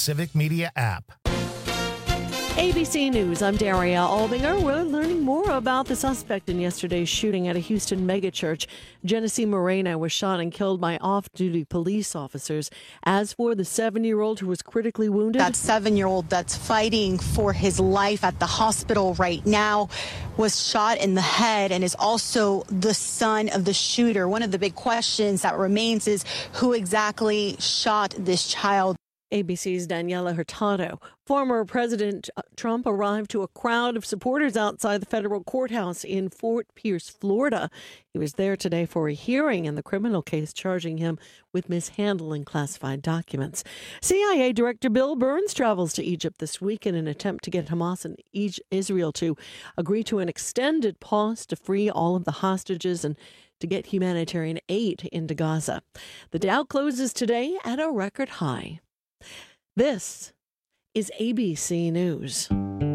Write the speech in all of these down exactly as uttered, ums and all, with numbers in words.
Civic Media app. A B C News, I'm Daria Albinger. We're learning more about the suspect in yesterday's shooting at a Houston megachurch. Genesee Moreno was shot and killed by off-duty police officers. As for the seven-year-old who was critically wounded, that seven-year-old that's fighting for his life at the hospital right now was shot in the head and is also the son of the shooter. One of the big questions that remains is who exactly shot this child. A B C's Daniela Hurtado. Former President Trump arrived to a crowd of supporters outside the federal courthouse in Fort Pierce, Florida. He was there today for a hearing in the criminal case charging him with mishandling classified documents. C I A Director Bill Burns travels to Egypt this week in an attempt to get Hamas and Israel to agree to an extended pause to free all of the hostages and to get humanitarian aid into Gaza. The Dow closes today at a record high. This is A B C News.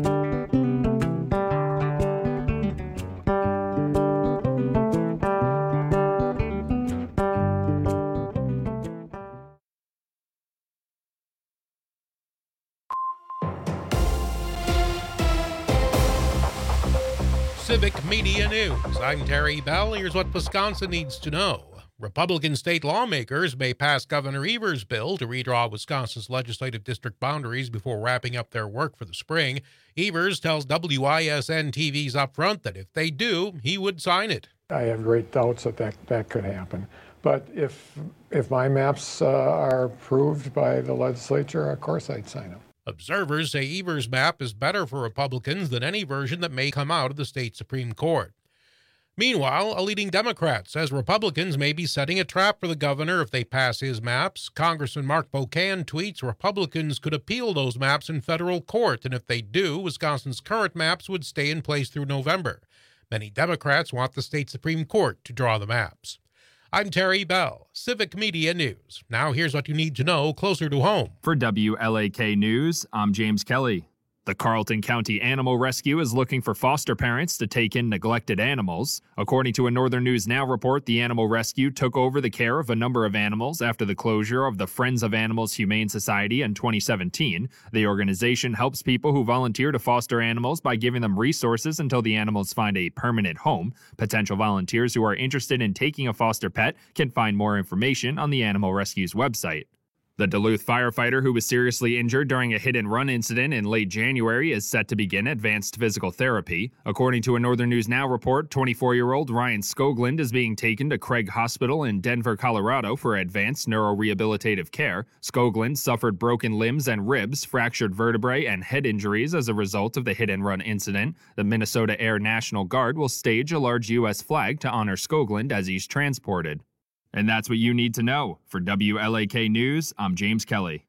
Civic Media News. I'm Terry Bell. Here's what Wisconsin needs to know. Republican state lawmakers may pass Governor Evers' bill to redraw Wisconsin's legislative district boundaries before wrapping up their work for the spring. Evers tells W I S N T V's Upfront that if they do, he would sign it. I have great doubts that that, that could happen. But if if my maps uh, are approved by the legislature, of course I'd sign them. Observers say Evers' map is better for Republicans than any version that may come out of the state Supreme Court. Meanwhile, a leading Democrat says Republicans may be setting a trap for the governor if they pass his maps. Congressman Mark Bocan tweets Republicans could appeal those maps in federal court, and if they do, Wisconsin's current maps would stay in place through November. Many Democrats want the state Supreme Court to draw the maps. I'm Terry Bell, Civic Media News. Now here's what you need to know closer to home. For W L A K News, I'm James Kelly. The Carleton County Animal Rescue is looking for foster parents to take in neglected animals. According to a Northern News Now report, the Animal Rescue took over the care of a number of animals after the closure of the Friends of Animals Humane Society in twenty seventeen. The organization helps people who volunteer to foster animals by giving them resources until the animals find a permanent home. Potential volunteers who are interested in taking a foster pet can find more information on the Animal Rescue's website. The Duluth firefighter who was seriously injured during a hit-and-run incident in late January is set to begin advanced physical therapy. According to a Northern News Now report, twenty-four-year-old Ryan Skoglund is being taken to Craig Hospital in Denver, Colorado for advanced neurorehabilitative care. Skoglund suffered broken limbs and ribs, fractured vertebrae, and head injuries as a result of the hit-and-run incident. The Minnesota Air National Guard will stage a large U S flag to honor Skoglund as he's transported. And that's what you need to know. For W L A K News, I'm James Kelly.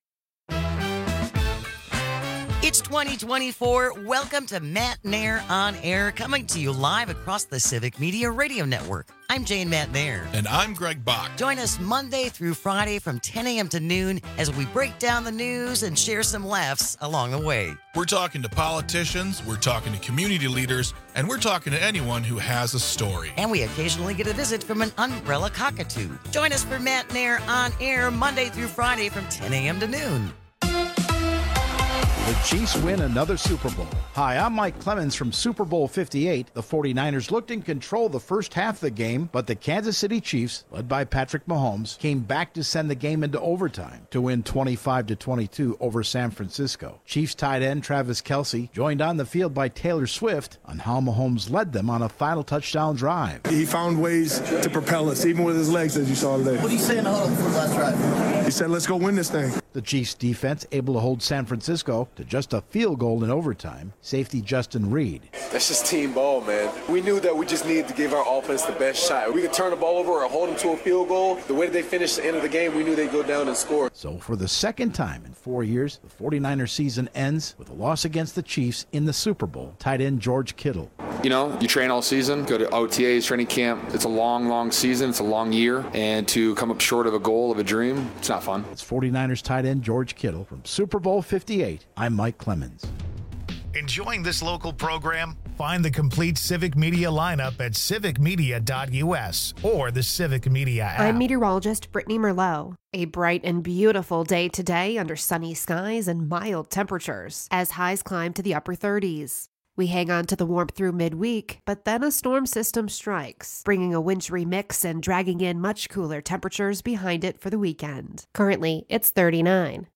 It's twenty twenty-four. Welcome to Matt Nair On Air, coming to you live across the Civic Media Radio Network. I'm Jane Matt Nair. And I'm Greg Bach. Join us Monday through Friday from ten a.m. to noon as we break down the news and share some laughs along the way. We're talking to politicians, we're talking to community leaders, and we're talking to anyone who has a story. And we occasionally get a visit from an umbrella cockatoo. Join us for Matt Nair On Air Monday through Friday from ten a.m. to noon. The Chiefs win another Super Bowl. Hi, I'm Mike Clemens from Super Bowl fifty-eight. The forty-niners looked in control the first half of the game, but the Kansas City Chiefs, led by Patrick Mahomes, came back to send the game into overtime to win twenty-five to twenty-two over San Francisco. Chiefs tight end Travis Kelce joined on the field by Taylor Swift on how Mahomes led them on a final touchdown drive. He found ways to propel us, even with his legs, as you saw today. What did he say in the huddle before the last drive? He said, let's go win this thing. The Chiefs defense able to hold San Francisco to just a field goal in overtime. Safety Justin Reed. That's just team ball, man. We knew that we just needed to give our offense the best shot. We could turn the ball over or hold them to a field goal. The way they finished the end of the game, we knew they'd go down and score. So for the second time in four years, the forty-niners season ends with a loss against the Chiefs in the Super Bowl. Tight end George Kittle. You know, you train all season, go to O T As, training camp. It's a long, long season. It's a long year. And to come up short of a goal, of a dream, it's not fun. It's forty-niners tight end George Kittle. From Super Bowl fifty-eight, I'm Mike Clemens. Enjoying this local program? Find the complete Civic Media lineup at civic media dot u s or the Civic Media app. I'm meteorologist Brittany Merlot. A bright and beautiful day today under sunny skies and mild temperatures as highs climb to the upper thirties. We hang on to the warmth through midweek, but then a storm system strikes, bringing a wintry mix and dragging in much cooler temperatures behind it for the weekend. Currently, it's thirty-nine.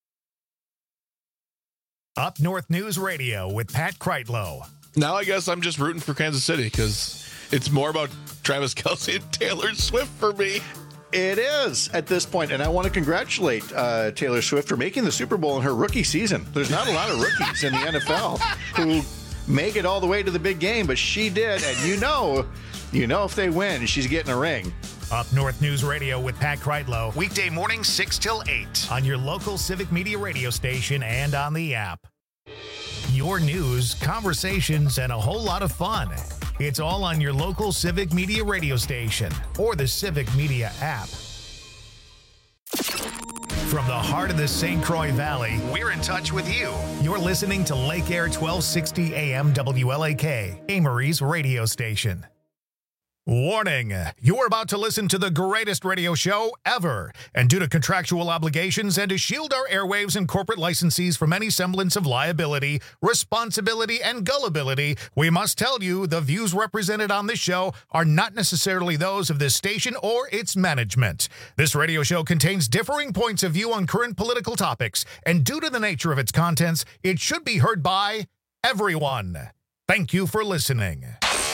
Up North News Radio with Pat Kreitlow. Now I guess I'm just rooting for Kansas City because it's more about Travis Kelce and Taylor Swift for me. It is at this point, and I want to congratulate uh, Taylor Swift for making the Super Bowl in her rookie season. There's not a lot of rookies in the N F L who make it all the way to the big game, but she did, and you know, you know if they win, she's getting a ring. Up North News Radio with Pat Kreitlow, weekday morning six till eight on your local Civic Media radio station and on the app. Your news, conversations, and a whole lot of fun. It's all on your local Civic Media radio station or the Civic Media app. From the heart of the Saint Croix Valley, we're in touch with you. You're listening to Lake Air twelve sixty A M W L A K, Amory's radio station. Warning, you're about to listen to the greatest radio show ever. And due to contractual obligations and to shield our airwaves and corporate licensees from any semblance of liability, responsibility, and gullibility, we must tell you the views represented on this show are not necessarily those of this station or its management. This radio show contains differing points of view on current political topics, and due to the nature of its contents, it should be heard by everyone. Thank you for listening.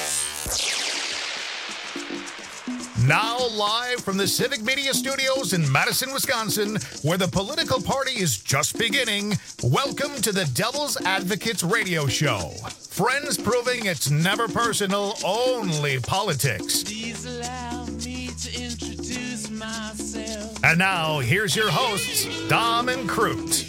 Now live from the Civic Media Studios in Madison, Wisconsin, where the political party is just beginning, welcome to the Devil's Advocates Radio Show. Friends proving it's never personal, only politics. Please allow me to introduce myself. And now, here's your hosts, Dom and Crute.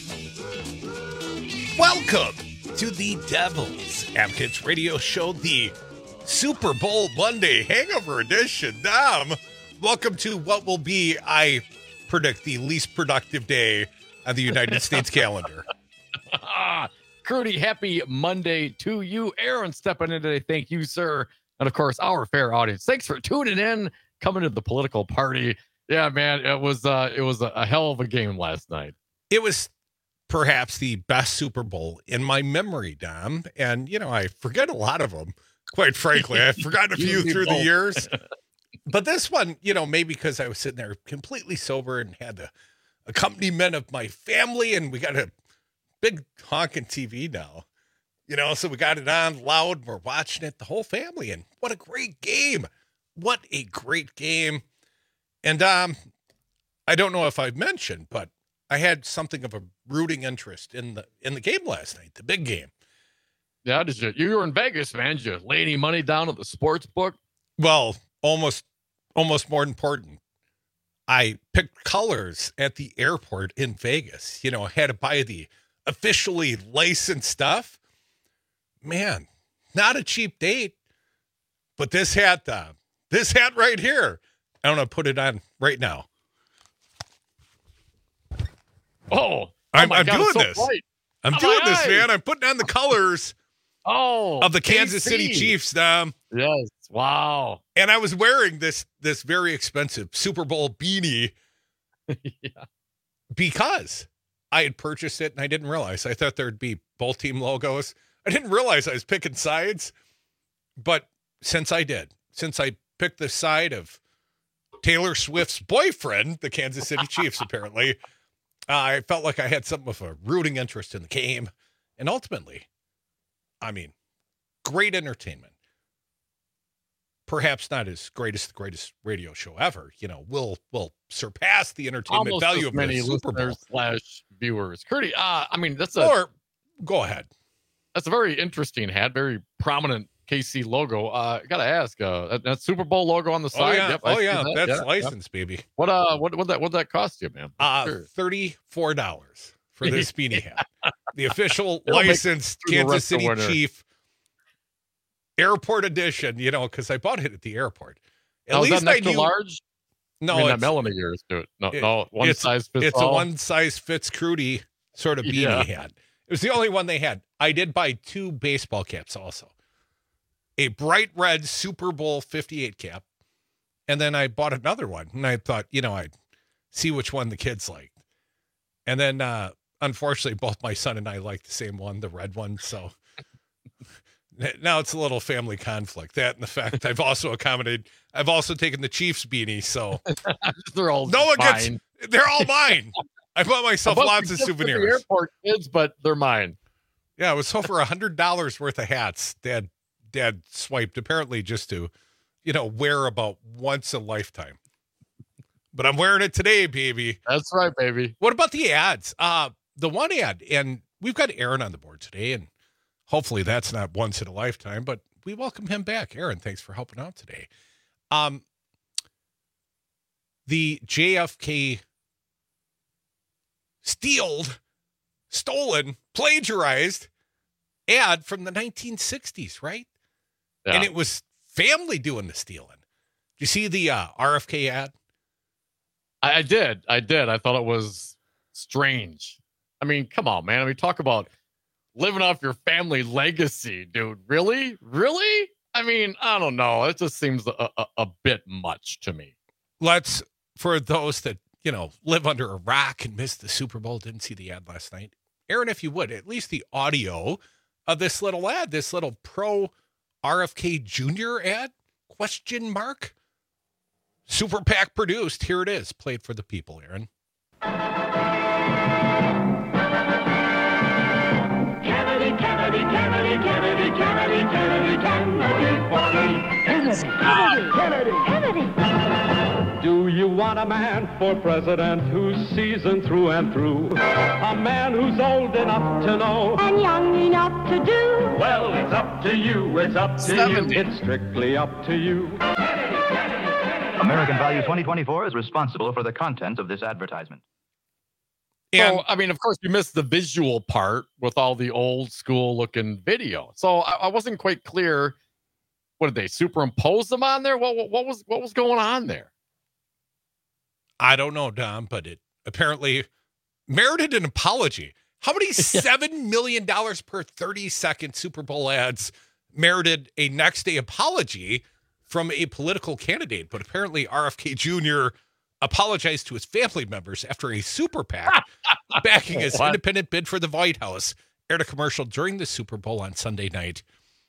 Welcome to the Devil's Advocates Radio Show, the Super Bowl Monday Hangover Edition. Dom, welcome to what will be, I predict, the least productive day on the United States calendar. Crudy, happy Monday to you. Aaron stepping in today. Thank you, sir. And of course, our fair audience. Thanks for tuning in, coming to the political party. Yeah, man, it was uh, it was a, a hell of a game last night. It was perhaps the best Super Bowl in my memory, Dom. And, you know, I forget a lot of them. Quite frankly, I've forgotten a few through the years. But this one, you know, maybe because I was sitting there completely sober and had the accompaniment of my family, and we got a big honking T V now, you know, so we got it on loud and we're watching it, the whole family. And what a great game. What a great game. And um, I don't know if I've mentioned, but I had something of a rooting interest in the in the game last night, the big game. Yeah, did you? You were in Vegas, man. Did you lay any money down at the sports book? Well, almost, almost more important. I picked colors at the airport in Vegas. You know, I had to buy the officially licensed stuff. Man, not a cheap date. But this hat, uh, this hat right here, I'm going to put it on right now. Oh, I'm, oh I'm God, doing so this. bright. I'm Oh, doing my this, eyes. man. I'm putting on the colors Oh, of the Kansas K C. City Chiefs. Um, Yes. Wow. and I was wearing this this very expensive Super Bowl beanie Yeah. because I had purchased it and I didn't realize. I thought there'd be both team logos. I didn't realize I was picking sides. But since I did, since I picked the side of Taylor Swift's boyfriend, the Kansas City Chiefs, apparently, uh, I felt like I had something of a rooting interest in the game. And ultimately, I mean, great entertainment. Perhaps not as great as the greatest radio show ever. You know, will will surpass the entertainment Almost value as of many the Super Bowl. listeners slash viewers. Curdy, uh, I mean, that's a Or go ahead. that's a very interesting hat, very prominent K C logo. Uh, I gotta ask, uh, that, that Super Bowl logo on the Oh side. yeah, Yep, I oh see yeah, that. that's Yeah, yeah. licensed, baby. What uh, what what that what that cost you, man? Uh, Sure. thirty-four dollars for this beanie hat. The official It'll make licensed through the Kansas rest of City winter. Chief airport edition, you know, because I bought it at the airport. At Now, is that least an I extra knew. large? No, I mean, that it's, Melanie yours to it. No, it- no, one it's- size fits it's all. a one size fits Crudy sort of beanie Yeah. hat. It was the only one they had. I did buy two baseball caps also. a bright red Super Bowl fifty-eight cap. And then I bought another one. And I thought, you know, I'd see which one the kids liked. And then, uh, unfortunately, both my son and I like the same one, the red one. So now it's a little family conflict. That and the fact I've also accommodated, I've also taken the Chiefs beanie. So they're all no one mine. gets, they're all mine. I bought myself lots of souvenirs. The airport kids, but they're mine. Yeah, it was over a hundred dollars worth of hats. Dad, Dad swiped apparently just to, you know, wear about once a lifetime. But I'm wearing it today, baby. That's right, baby. What about the ads? Uh, the one ad, and we've got Aaron on the board today, and hopefully that's not once in a lifetime, but we welcome him back. Aaron, thanks for helping out today. Um, the J F K stealed, stolen, plagiarized ad from the nineteen sixties, right? Yeah. And it was family doing the stealing. Did you see the uh, R F K ad? I, I did. I did. I thought it was strange. I mean, come on, man. I mean, talk about living off your family legacy, dude. Really? Really? I mean, I don't know. It just seems a, a, a bit much to me. Let's, for those that, you know, live under a rock and missed the Super Bowl, didn't see the ad last night. Aaron, if you would, at least the audio of this little ad, this little pro R F K Junior ad, question mark, Super PAC produced. Here it is. Played for the people, Aaron. Kennedy, Kennedy, Kennedy, Kennedy, Kennedy, Kennedy, Kennedy, Kennedy, Kennedy, Kennedy. Do you want a man for president who's seasoned through and through? A man who's old enough to know and young enough to do? Well, it's up to you. It's up to seventy. You. It's strictly up to you. American Value twenty twenty-four is responsible for the content of this advertisement. And, so, I mean, of course, you missed the visual part with all the old school looking video. So I, I wasn't quite clear. What did they superimpose them on there? What, what, what was what was going on there? I don't know, Dom, but it apparently merited an apology. How many seven million dollars per thirty second Super Bowl ads merited a next day apology from a political candidate? But apparently R F K Junior apologized to his family members after a super PAC backing his independent bid for the White House aired a commercial during the Super Bowl on Sunday night.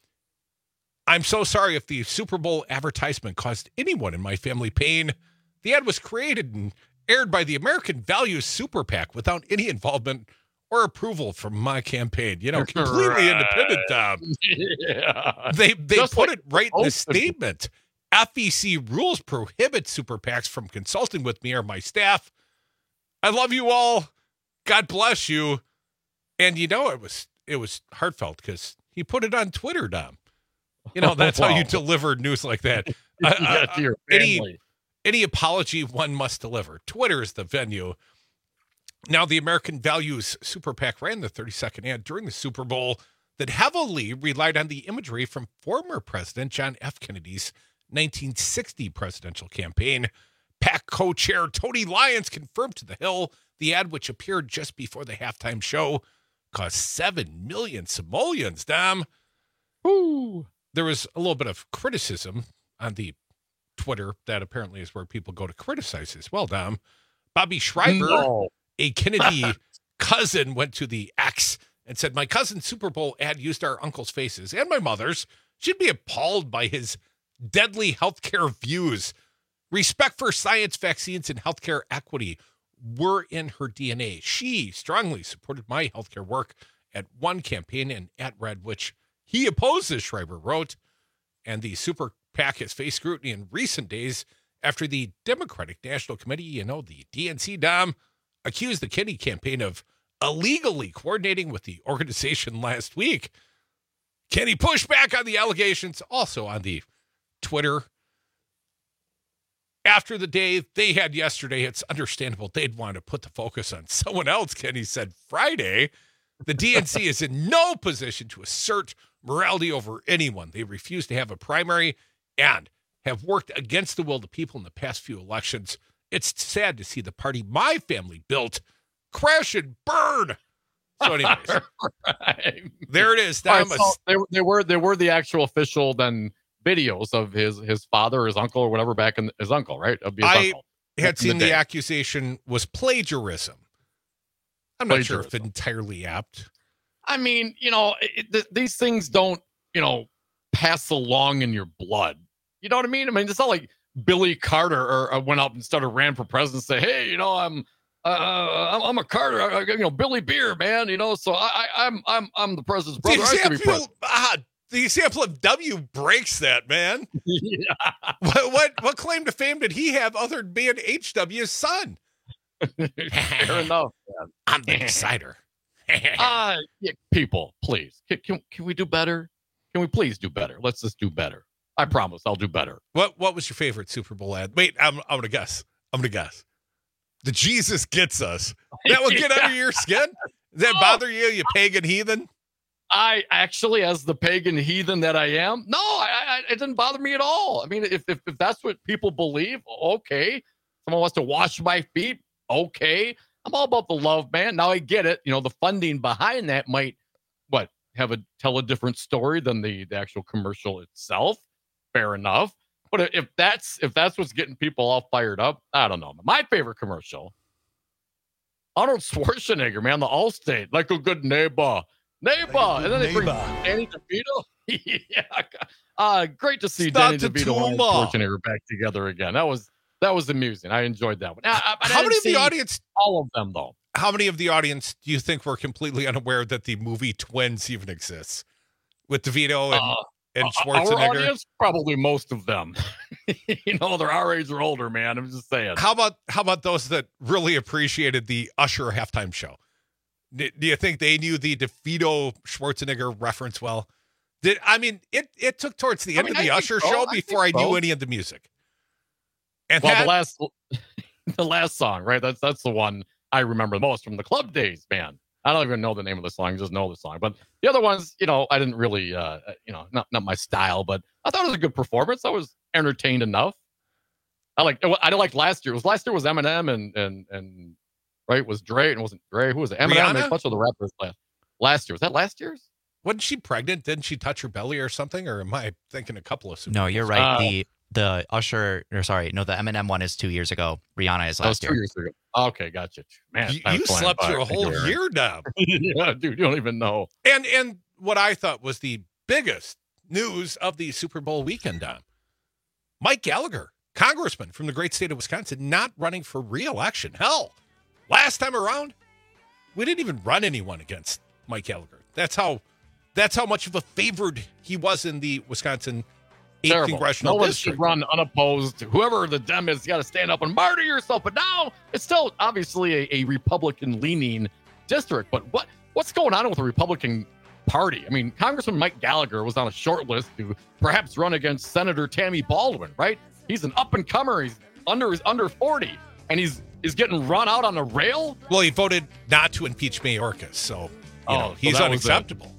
I'm so sorry if the Super Bowl advertisement caused anyone in my family pain. The ad was created and aired by the American Values Super PAC without any involvement or approval from my campaign. You know, completely right. independent, Tom. Yeah. They they Just put like it right in the statement. F E C rules prohibit super PACs from consulting with me or my staff. I love you all. God bless you. And you know, it was it was heartfelt because he put it on Twitter, Dom. You know, that's wow. how you deliver news like that. uh, yeah, to your family. Any, any apology one must deliver. Twitter is the venue. Now, the American Values Super PAC ran the thirty second ad during the Super Bowl that heavily relied on the imagery from former President John F. Kennedy's nineteen sixty presidential campaign. PAC co-chair Tony Lyons confirmed to The Hill the ad, which appeared just before the halftime show, cost seven million simoleons, Dom. Ooh. There was a little bit of criticism on the Twitter. That apparently is where people go to criticize as well, Dom. Bobby Schreiber, no. a Kennedy cousin, went to the X and said, my cousin's Super Bowl ad used our uncle's faces and my mother's. She'd be appalled by his deadly healthcare views. Respect for science, vaccines, and healthcare equity were in her D N A. She strongly supported my healthcare work at one campaign and at Red, which he opposes, Schreiber wrote. And the Super PAC has faced scrutiny in recent days after the Democratic National Committee, you know, the D N C, Dom, accused the Kennedy campaign of illegally coordinating with the organization last week. Kennedy pushed back on the allegations, also on the Twitter. After the day they had yesterday, it's understandable they'd want to put the focus on someone else. Kennedy said Friday, the D N C is in no position to assert morality over anyone. They refuse to have a primary and have worked against the will of the people in the past few elections. It's sad to see the party my family built crash and burn. So anyways, right. there it is. Right, so they, they were they were the actual official then videos of his his father, his uncle, or whatever back in his uncle, right? His I uncle, had seen the, the accusation was plagiarism. I'm not plagiarism. sure if entirely apt. I mean, you know, it, th- these things don't, you know, pass along in your blood. You know what I mean? I mean, it's not like Billy Carter or, or went up and started ran for president and say, hey, you know, I'm uh, I'm, I'm a Carter, I, you know, Billy Beer, man, you know, so I, I, I'm I'm I'm the president's brother. The I example, be president. ah, the example of W breaks that, man. yeah. What, what what claim to fame did he have other than being H W's son? Fair enough, man. I'm the decider. uh, yeah, people, please, can, can can we do better? Can we please do better? Let's just do better. I promise I'll do better. What What was your favorite Super Bowl ad? Wait, I'm I'm gonna guess. I'm gonna guess. The Jesus Gets Us. That will get yeah. under your skin? Does that oh. bother you, you pagan heathen? I actually, as the pagan heathen that I am, no, I, I, it didn't bother me at all. I mean, if, if if that's what people believe, okay. Someone wants to wash my feet, okay. I'm all about the love, man. Now I get it. You know, the funding behind that might, what, have a tell a different story than the, the actual commercial itself. Fair enough. But if that's if that's what's getting people all fired up, I don't know. My favorite commercial, Arnold Schwarzenegger, man, the Allstate, like a good neighbor. Neighbor. Like and then they bring Danny DeVito. yeah. Uh, great to see Stop Danny DeVito and Schwarzenegger back together again. That was that was amusing. I enjoyed that one. I, I, I how many of the audience? All of them, though. How many of the audience do you think were completely unaware that the movie Twins even exists with DeVito and? Uh, And Schwarzenegger. Our audience, probably most of them. you know, they're our age or older, man. I'm just saying. How about how about those that really appreciated the Usher halftime show? Do, do you think they knew the DeVito Schwarzenegger reference well? Did I mean it? It took towards the end I mean, of the I Usher so. show I before I, knew so. any of the music. And well, that, the last, the last song, right? That's that's the one I remember most from the club days, man. I don't even know the name of the song, just know the song. But the other ones, you know, I didn't really, uh, you know, not not my style, but I thought it was a good performance. I was entertained enough. I like, I didn't like last year. It was last year was Eminem and, and, and, right, was Dre, and it wasn't Dre. Who was it? Eminem and a bunch of the rappers last, last year. Was that last year's? Wasn't she pregnant? Didn't she touch her belly or something? Or am I thinking a couple of Super No, Bowls? you're right. Uh, the the Usher, or sorry, no, the Eminem one is two years ago. Rihanna is last that was two year. years ago. Okay, gotcha. Man, you, you slept through a whole year now. yeah, dude, you don't even know. And and what I thought was the biggest news of the Super Bowl weekend, Dom. Mike Gallagher, congressman from the great state of Wisconsin, not running for re-election. Hell, last time around, we didn't even run anyone against Mike Gallagher. That's how that's how much of a favored he was in the Wisconsin eighth Terrible. congressional no one district. should run unopposed. Whoever the Dem is, you got to stand up and martyr yourself. But now it's still obviously a, a Republican-leaning district. But what what's going on with the Republican Party? I mean, Congressman Mike Gallagher was on a short list to perhaps run against Senator Tammy Baldwin. Right? He's an up-and-comer. He's under he's under forty, and he's is getting run out on a rail. Well, he voted not to impeach Mayorkas, so you oh, know so he's unacceptable.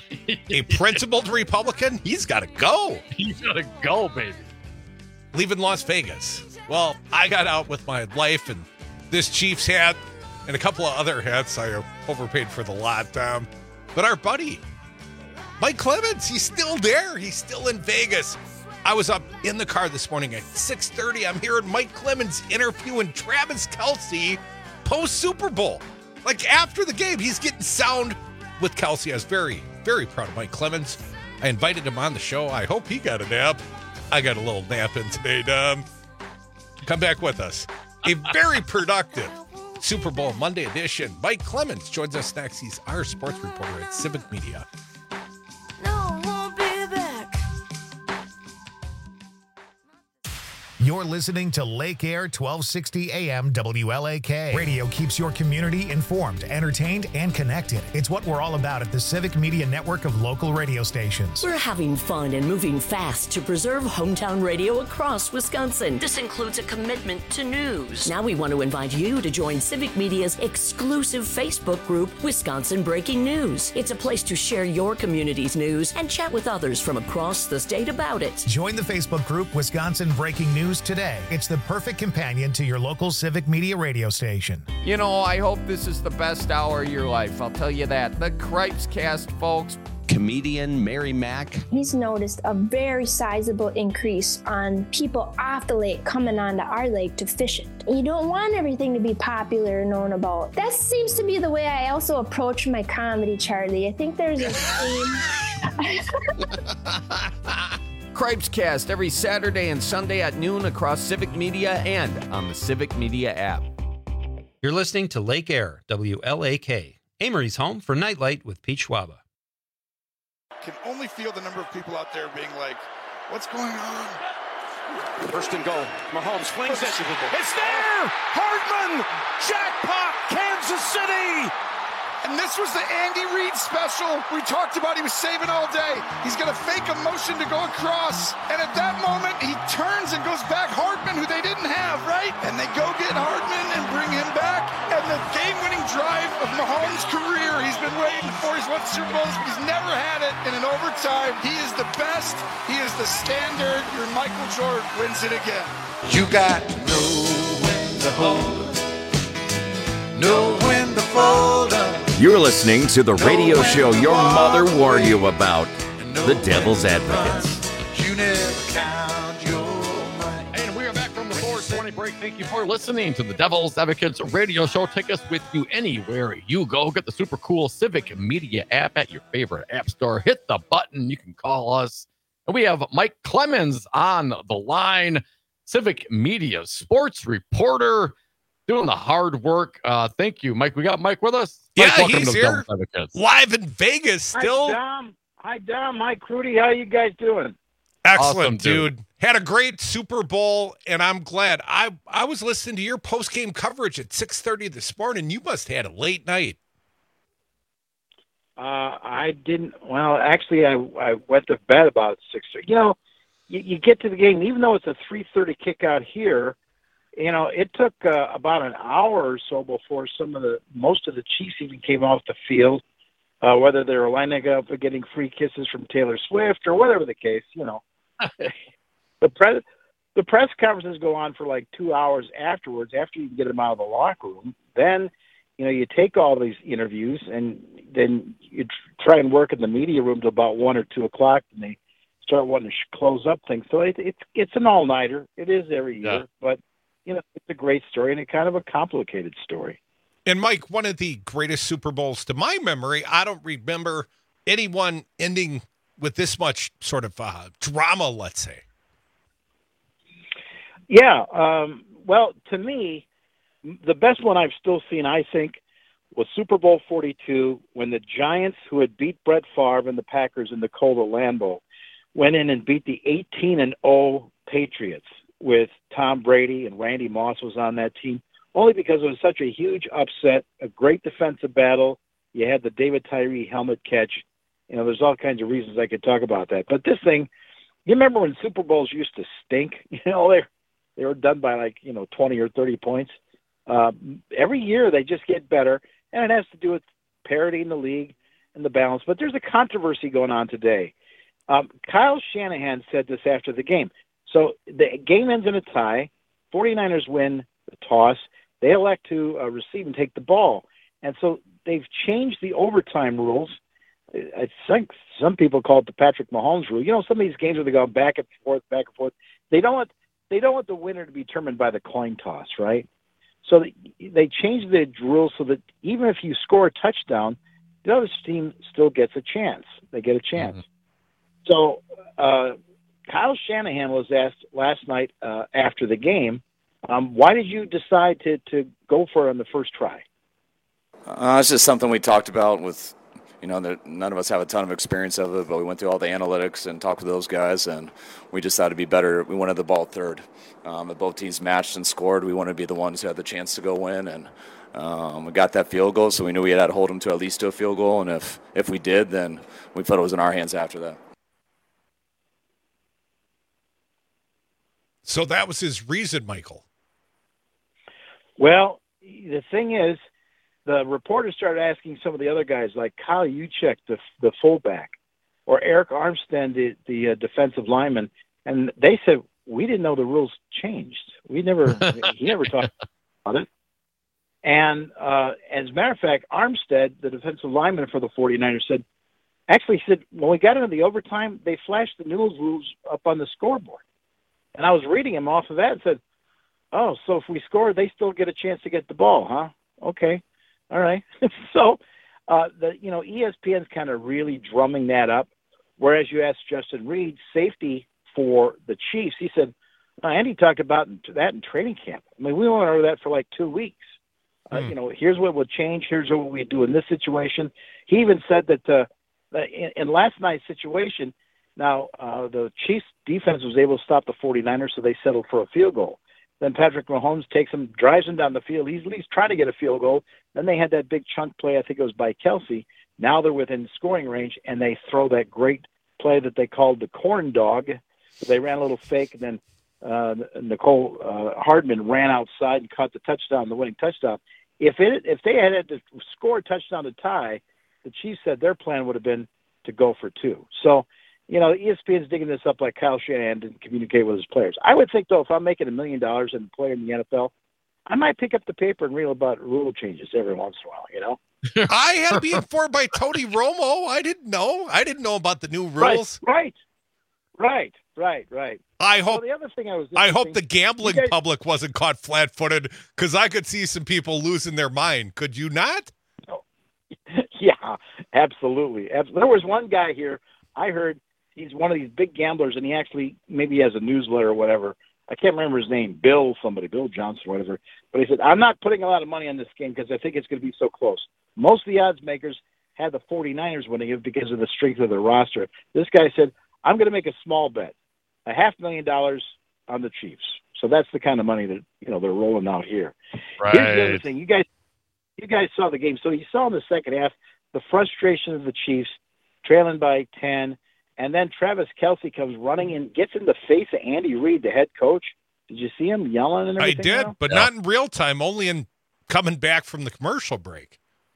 A principled Republican, he's got to go. He's got to go, baby. Leaving Las Vegas. Well, I got out with my life and this Chiefs hat and a couple of other hats. I overpaid for the lot. Um, but our buddy, Mike Clemens, he's still there. He's still in Vegas. I was up in the car this morning at six thirty. I'm hearing Mike Clemens interviewing Travis Kelce post-Super Bowl. Like after the game, he's getting sound with Kelce. I was very, very proud of Mike Clemens. I invited him on the show. I hope he got a nap. I got a little nap in today, Dom. Come back with us. A very productive Super Bowl Monday edition. Mike Clemens joins us next. He's our sports reporter at Civic Media. You're listening to Lake Air twelve sixty A M W L A K. Radio keeps your community informed, entertained, and connected. It's what we're all about at the Civic Media network of local radio stations. We're having fun and moving fast to preserve hometown radio across Wisconsin. This includes a commitment to news. Now we want to invite you to join Civic Media's exclusive Facebook group, Wisconsin Breaking News. It's a place to share your community's news and chat with others from across the state about it. Join the Facebook group, Wisconsin Breaking News, news today. It's the perfect companion to your local Civic Media radio station. You know, I hope this is the best hour of your life. I'll tell you that. The Cripes Cast, folks. Comedian Mary Mack. He's noticed a very sizable increase on people off the lake coming onto our lake to fish it. You don't want everything to be popular and known about. That seems to be the way I also approach my comedy, Charlie. I think there's a theme. Cripes Cast every Saturday and Sunday at noon across Civic Media and on the Civic Media app. You're listening to Lake Air, W L A K, Amory's home for Nightlight with Pete Schwaba. Can only feel the number of people out there being like, what's going on? First and goal. Mahomes flings it. It's there! Hardman! Jackpot! Kansas City! And this was the Andy Reid special we talked about he was saving all day. He's going to fake a motion to go across. And at that moment, he turns and goes back Hardman, who they didn't have, right? And they go get Hardman and bring him back. And the game-winning drive of Mahomes' career, he's been waiting for. He's won Super Bowls. He's never had it in an overtime. He is the best. He is the standard. Your Michael Jordan wins it again. You got to know when to hold up, know when to fold up. You're listening to the radio show your mother warned you about, The Devil's Advocates. You never count your money. And we are back from the four twenty break. Thank you for listening to the Devil's Advocates radio show. Take us with you anywhere you go. Get the super cool Civic Media app at your favorite app store. Hit the button. You can call us. And we have Mike Clemens on the line, Civic Media sports reporter, doing the hard work. Uh, thank you, Mike. We got Mike with us. Yeah, Mike, he's here, live in Vegas still. Hi, Dom. Hi, Dom. Hi, Crudy. How you guys doing? Excellent, Awesome, dude. dude. Had a great Super Bowl, and I'm glad. I, I was listening to your post-game coverage at six thirty this morning. You must have had a late night. Uh, I didn't. Well, actually, I I went to bed about six. You know, you, you get to the game, even though it's a three thirty kick out here. You know, it took uh, about an hour or so before some of the most of the Chiefs even came off the field. Uh, whether they were lining up for getting free kisses from Taylor Swift or whatever the case, you know, the press the press conferences go on for like two hours afterwards. After you get them out of the locker room, then you know you take all these interviews and then you try and work in the media room till about one or two o'clock, and they start wanting to sh- close up things. So it, it's it's an all nighter. It is every year, yeah. But you know it's a great story and it's kind of a complicated story. And Mike, one of the greatest Super Bowls to my memory, I don't remember anyone ending with this much sort of uh, drama, let's say. Yeah. Um, well, to me, the best one I've still seen, I think, was Super Bowl forty-two when the Giants, who had beat Brett Favre and the Packers in the cold at Lambeau, went in and beat the eighteen and oh Patriots with Tom Brady, and Randy Moss was on that team. Only because it was such a huge upset, a great defensive battle. You had the David Tyree helmet catch. You know, there's all kinds of reasons I could talk about that. But this thing, you remember when Super Bowls used to stink? You know, they they were done by like, you know, twenty or thirty points. Uh, every year they just get better, and it has to do with parity in the league and the balance. But there's a controversy going on today. Um, Kyle Shanahan said this after the game. So the game ends in a tie. 49ers win the toss. They elect to uh, receive and take the ball. And so they've changed the overtime rules. I think some people call it the Patrick Mahomes rule. You know, some of these games where they go back and forth, back and forth. They don't want they don't want the winner to be determined by the coin toss, right? So they, they changed the rules so that even if you score a touchdown, the other team still gets a chance. They get a chance. Mm-hmm. So uh, Kyle Shanahan was asked last night uh, after the game, Um, why did you decide to, to go for it on the first try? Uh, it's just something we talked about with, you know, that none of us have a ton of experience of it, but we went through all the analytics and talked with those guys, and we decided to be better. We wanted the ball third. Um, if both teams matched and scored, we wanted to be the ones who had the chance to go win, and um, we got that field goal, so we knew we had to hold them to at least to a field goal, and if, if we did, then we felt it was in our hands after that. So that was his reason, Michael. Well, the thing is, the reporters started asking some of the other guys, like Kyle Juszczyk, the the fullback, or Eric Armstead, the, the uh, defensive lineman, and they said, we didn't know the rules changed. We never, he never talked about it. And uh, as a matter of fact, Armstead, the defensive lineman for the 49ers, said, actually he said, when we got into the overtime, they flashed the new rules up on the scoreboard. And I was reading him off of that and said, oh, so if we score, they still get a chance to get the ball, huh? Okay. All right. so, uh, the you know, E S P N's kind of really drumming that up. Whereas you asked Justin Reed, safety for the Chiefs, he said, uh, Andy talked about that in training camp. I mean, we went over that for like two weeks. Uh, mm. You know, here's what would change. Here's what we do in this situation. He even said that uh, in, in last night's situation, now uh, the Chiefs defense was able to stop the 49ers, so they settled for a field goal. Then Patrick Mahomes takes him, drives him down the field. He's at least trying to get a field goal. Then they had that big chunk play, I think it was by Kelsey. Now they're within scoring range, and they throw that great play that they called the corn dog. They ran a little fake, and then uh, Nicole uh, Hardman ran outside and caught the touchdown, the winning touchdown. If it if they had to score a touchdown to tie, the Chiefs said their plan would have been to go for two. So, you know, E S P N's digging this up like Kyle Shanahan didn't communicate with his players. I would think, though, if I'm making a million dollars and a player in the N F L, I might pick up the paper and read about rule changes every once in a while, you know? I had to be informed by Tony Romo. I didn't know. I didn't know about the new rules. Right, right, right, right, right. I hope. Well, the other thing I was. I hope the gambling guys, public wasn't caught flat-footed, because I could see some people losing their mind. Could you not? No. Yeah, absolutely. There was one guy here. I heard he's one of these big gamblers, and he actually maybe has a newsletter or whatever. I can't remember his name, Bill somebody, Bill Johnson or whatever. But he said, I'm not putting a lot of money on this game because I think it's going to be so close. Most of the odds makers had the 49ers winning it because of the strength of their roster. This guy said, I'm going to make a small bet, a half million dollars on the Chiefs. So that's the kind of money that, you know, they're rolling out here. Right. Here's the other thing. You guys, you guys saw the game. So you saw in the second half the frustration of the Chiefs trailing by ten. And then Travis Kelce comes running and gets in the face of Andy Reid, the head coach. Did you see him yelling and everything? I did, now? but yeah. Not in real time, only in coming back from the commercial break.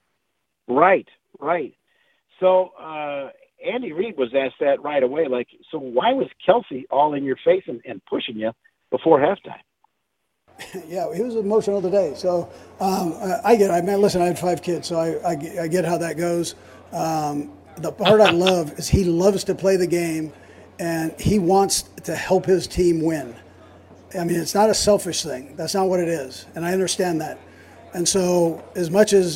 Right, right. So uh, Andy Reid was asked that right away. Like, so why was Kelce all in your face and, and pushing you before halftime? Yeah, he was emotional today. So um, I get it. I mean, listen, I have five kids, so I, I, I get how that goes. Um, The part I love is he loves to play the game, and he wants to help his team win. I mean, it's not a selfish thing. That's not what it is, and I understand that. And so as much as,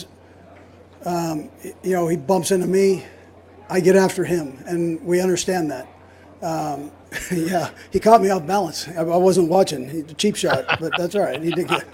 um, you know, he bumps into me, I get after him, and we understand that. Um, yeah, he caught me off balance. I, I wasn't watching. He, cheap shot, but that's all right. He did get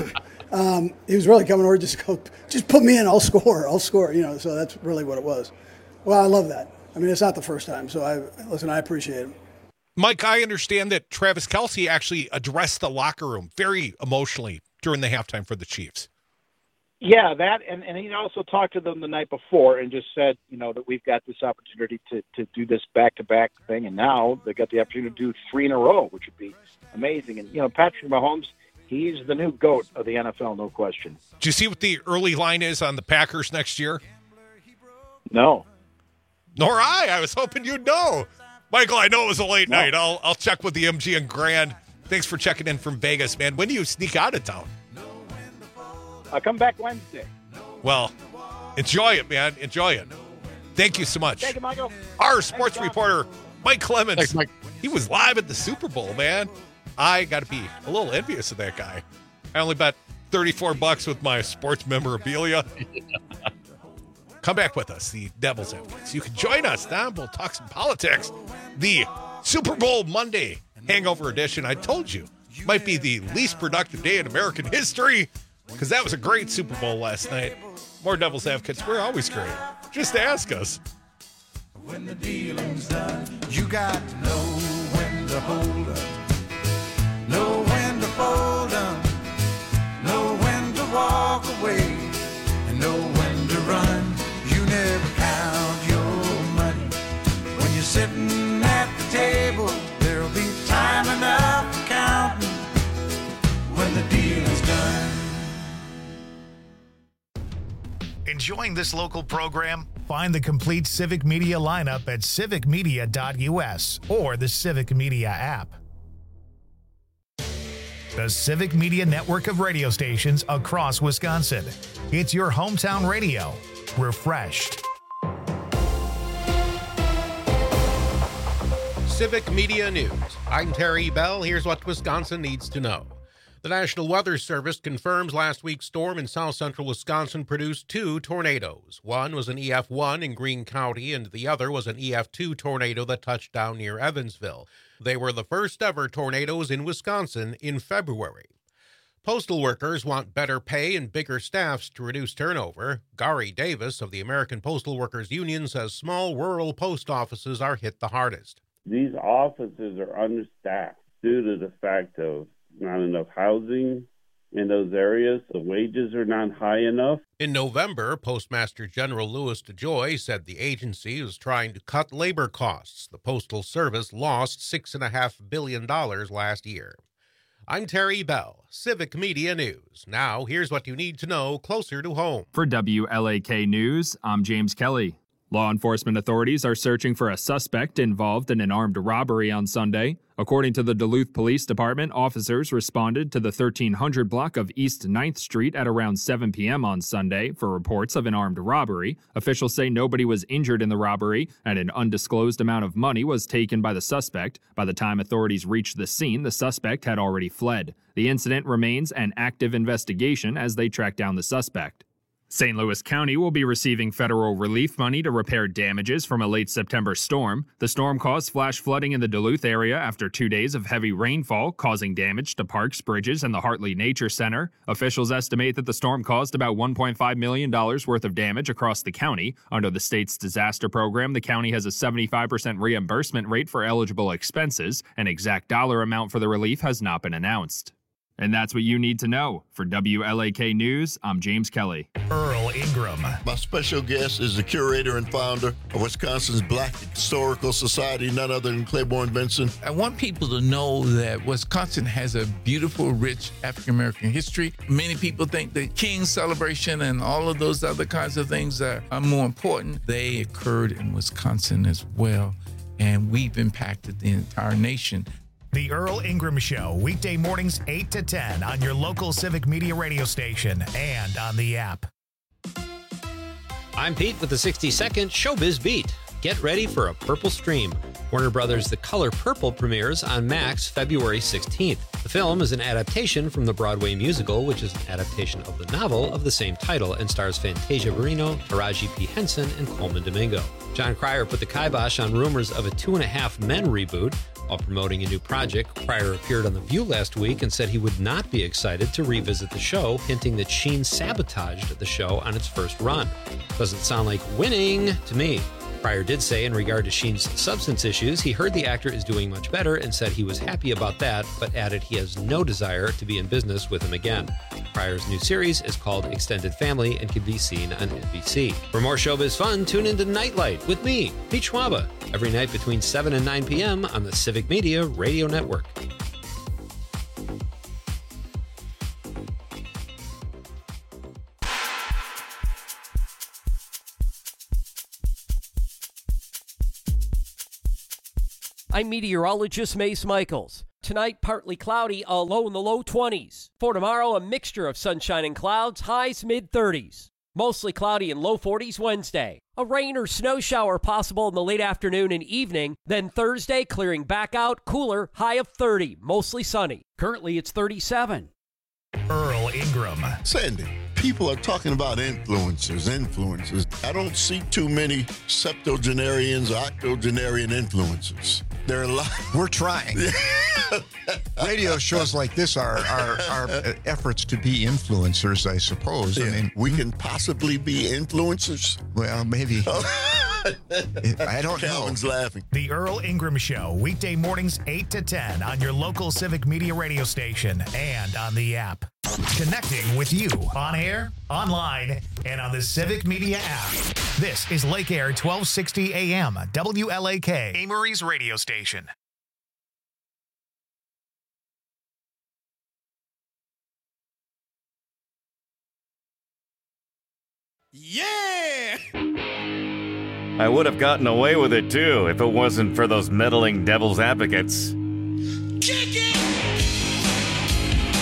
um, he was really coming over just go, just put me in, I'll score, I'll score, you know, so that's really what it was. Well, I love that. I mean, it's not the first time, so I listen, I appreciate it. Mike, I understand that Travis Kelce actually addressed the locker room very emotionally during the halftime for the Chiefs. Yeah, that, and, and he also talked to them the night before and just said, you know, that we've got this opportunity to, to do this back-to-back thing, and now they got the opportunity to do three in a row, which would be amazing. And, you know, Patrick Mahomes, he's the new GOAT of the N F L, no question. Do you see what the early line is on the Packers next year? No. Nor I. I was hoping you'd know. Michael, I know it was a late no. night. I'll I'll check with the M G and Grand. Thanks for checking in from Vegas, man. When do you sneak out of town? I'll come back Wednesday. Well, enjoy it, man. Enjoy it. Thank you so much. Thank you, Michael. Our sports Thanks, reporter, Mike Clemens. Thanks, Mike. He was live at the Super Bowl, man. I got to be a little envious of that guy. I only bet thirty-four bucks with my sports memorabilia. Come back with us, the Devil's Advocates. You can join us now. We'll talk some politics. The Super Bowl Monday hangover edition. I told you, might be the least productive day in American history because that was a great Super Bowl last night. More Devil's Advocates. We're always great. Just ask us. When the dealing's done, you got to know when to hold up, know when to fold up, know when to walk away, and know when to run. Never count your money when you're sitting at the table. There'll be time enough for counting when the deal is done. Enjoying this local program? Find the complete Civic Media lineup at civic media dot u s or the Civic Media app. the Civic Media network of radio stations across Wisconsin. It's your hometown radio, refreshed. Civic Media News. I'm Terry Bell. Here's what Wisconsin needs to know. The National Weather Service confirms last week's storm in south central Wisconsin produced two tornadoes. One was an E F one in Greene County, and the other was an E F two tornado that touched down near Evansville. They were the first ever tornadoes in Wisconsin in February. Postal workers want better pay and bigger staffs to reduce turnover. Gary Davis of the American Postal Workers Union says small rural post offices are hit the hardest. These offices are understaffed due to the fact of not enough housing in those areas. The wages are not high enough. In November, Postmaster General Louis DeJoy said the agency was trying to cut labor costs. The Postal Service lost six point five billion dollars last year. I'm Terry Bell, Civic Media News. Now, here's what you need to know closer to home. For W L A K News, I'm James Kelly. Law enforcement authorities are searching for a suspect involved in an armed robbery on Sunday. According to the Duluth Police Department, officers responded to the thirteen hundred block of East ninth Street at around seven p.m. on Sunday for reports of an armed robbery. Officials say nobody was injured in the robbery, and an undisclosed amount of money was taken by the suspect. By the time authorities reached the scene, the suspect had already fled. The incident remains an active investigation as they track down the suspect. Saint Louis County will be receiving federal relief money to repair damages from a late September storm. The storm caused flash flooding in the Duluth area after two days of heavy rainfall, causing damage to parks, bridges, and the Hartley Nature Center. Officials estimate that the storm caused about one point five million dollars worth of damage across the county. Under the state's disaster program, the county has a seventy-five percent reimbursement rate for eligible expenses. An exact dollar amount for the relief has not been announced. And that's what you need to know. For W L A K News, I'm James Kelly. Earl Ingram. My special guest is the curator and founder of Wisconsin's Black Historical Society, none other than Claiborne Benson. I want people to know that Wisconsin has a beautiful, rich African-American history. Many people think the King's celebration and all of those other kinds of things are, are more important. They occurred in Wisconsin as well, and we've impacted the entire nation. The Earl Ingram Show, weekday mornings eight to ten on your local Civic Media radio station and on the app. I'm Pete with the sixty second Showbiz Beat. Get ready for a purple stream. Warner Brothers' The Color Purple premieres on Max February sixteenth. The film is an adaptation from the Broadway musical, which is an adaptation of the novel of the same title and stars Fantasia Barrino, Taraji P. Henson, and Coleman Domingo. Jon Cryer put the kibosh on rumors of a Two and a Half Men reboot. While promoting a new project, Cryer appeared on The View last week and said he would not be excited to revisit the show, hinting that Sheen sabotaged the show on its first run. Doesn't sound like winning to me. Cryer did say in regard to Sheen's substance issues, he heard the actor is doing much better and said he was happy about that, but added he has no desire to be in business with him again. Cryer's new series is called Extended Family and can be seen on N B C. For more showbiz fun, tune into Nightlight with me, Pete Schwaba, every night between seven and nine p.m. on the Civic Media Radio Network. I'm meteorologist Mace Michaels. Tonight, partly cloudy, a low in the low twenties. For tomorrow, a mixture of sunshine and clouds, highs mid thirties. Mostly cloudy and low forties Wednesday. A rain or snow shower possible in the late afternoon and evening. Then Thursday, clearing back out, cooler, high of thirty, mostly sunny. Currently, it's thirty-seven. Earl Ingram. Sandy, people are talking about influencers, influencers. I don't see too many septuagenarians or octogenarian influencers. There are a lot. We're trying. Radio shows like this are, are, are efforts to be influencers, I suppose. Yeah. I mean, we can possibly be influencers. Well, maybe. I don't Calvin's know. laughing. The Earl Ingram Show, weekday mornings eight to ten on your local Civic Media radio station and on the app. Connecting with you on air, online, and on the Civic Media app. This is Lake Air twelve sixty A M, W L A K, Amory's radio station. Yeah! I would have gotten away with it too if it wasn't for those meddling devil's advocates. Kick it!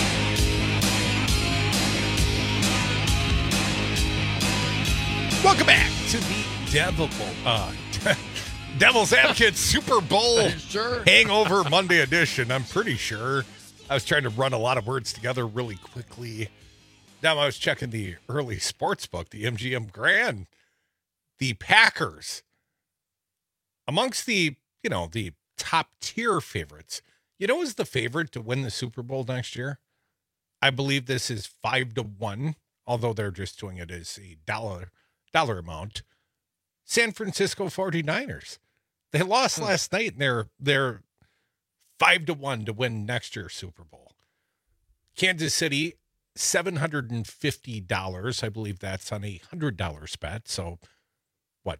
Welcome back to the Devil, uh, Devil's Advocate Super Bowl sure? Hangover Monday edition. I'm pretty sure. I was trying to run a lot of words together really quickly. Now I was checking the early sports book, the M G M Grand. The Packers, amongst the, you know, the top tier favorites. You know who's the favorite to win the Super Bowl next year? I believe this is five to one, although they're just doing it as a dollar dollar amount. San Francisco forty-niners. They lost hmm. last night, and they're they're five to one to win next year's Super Bowl. Kansas City, seven hundred and fifty dollars. I believe that's on a hundred dollars bet. So, what?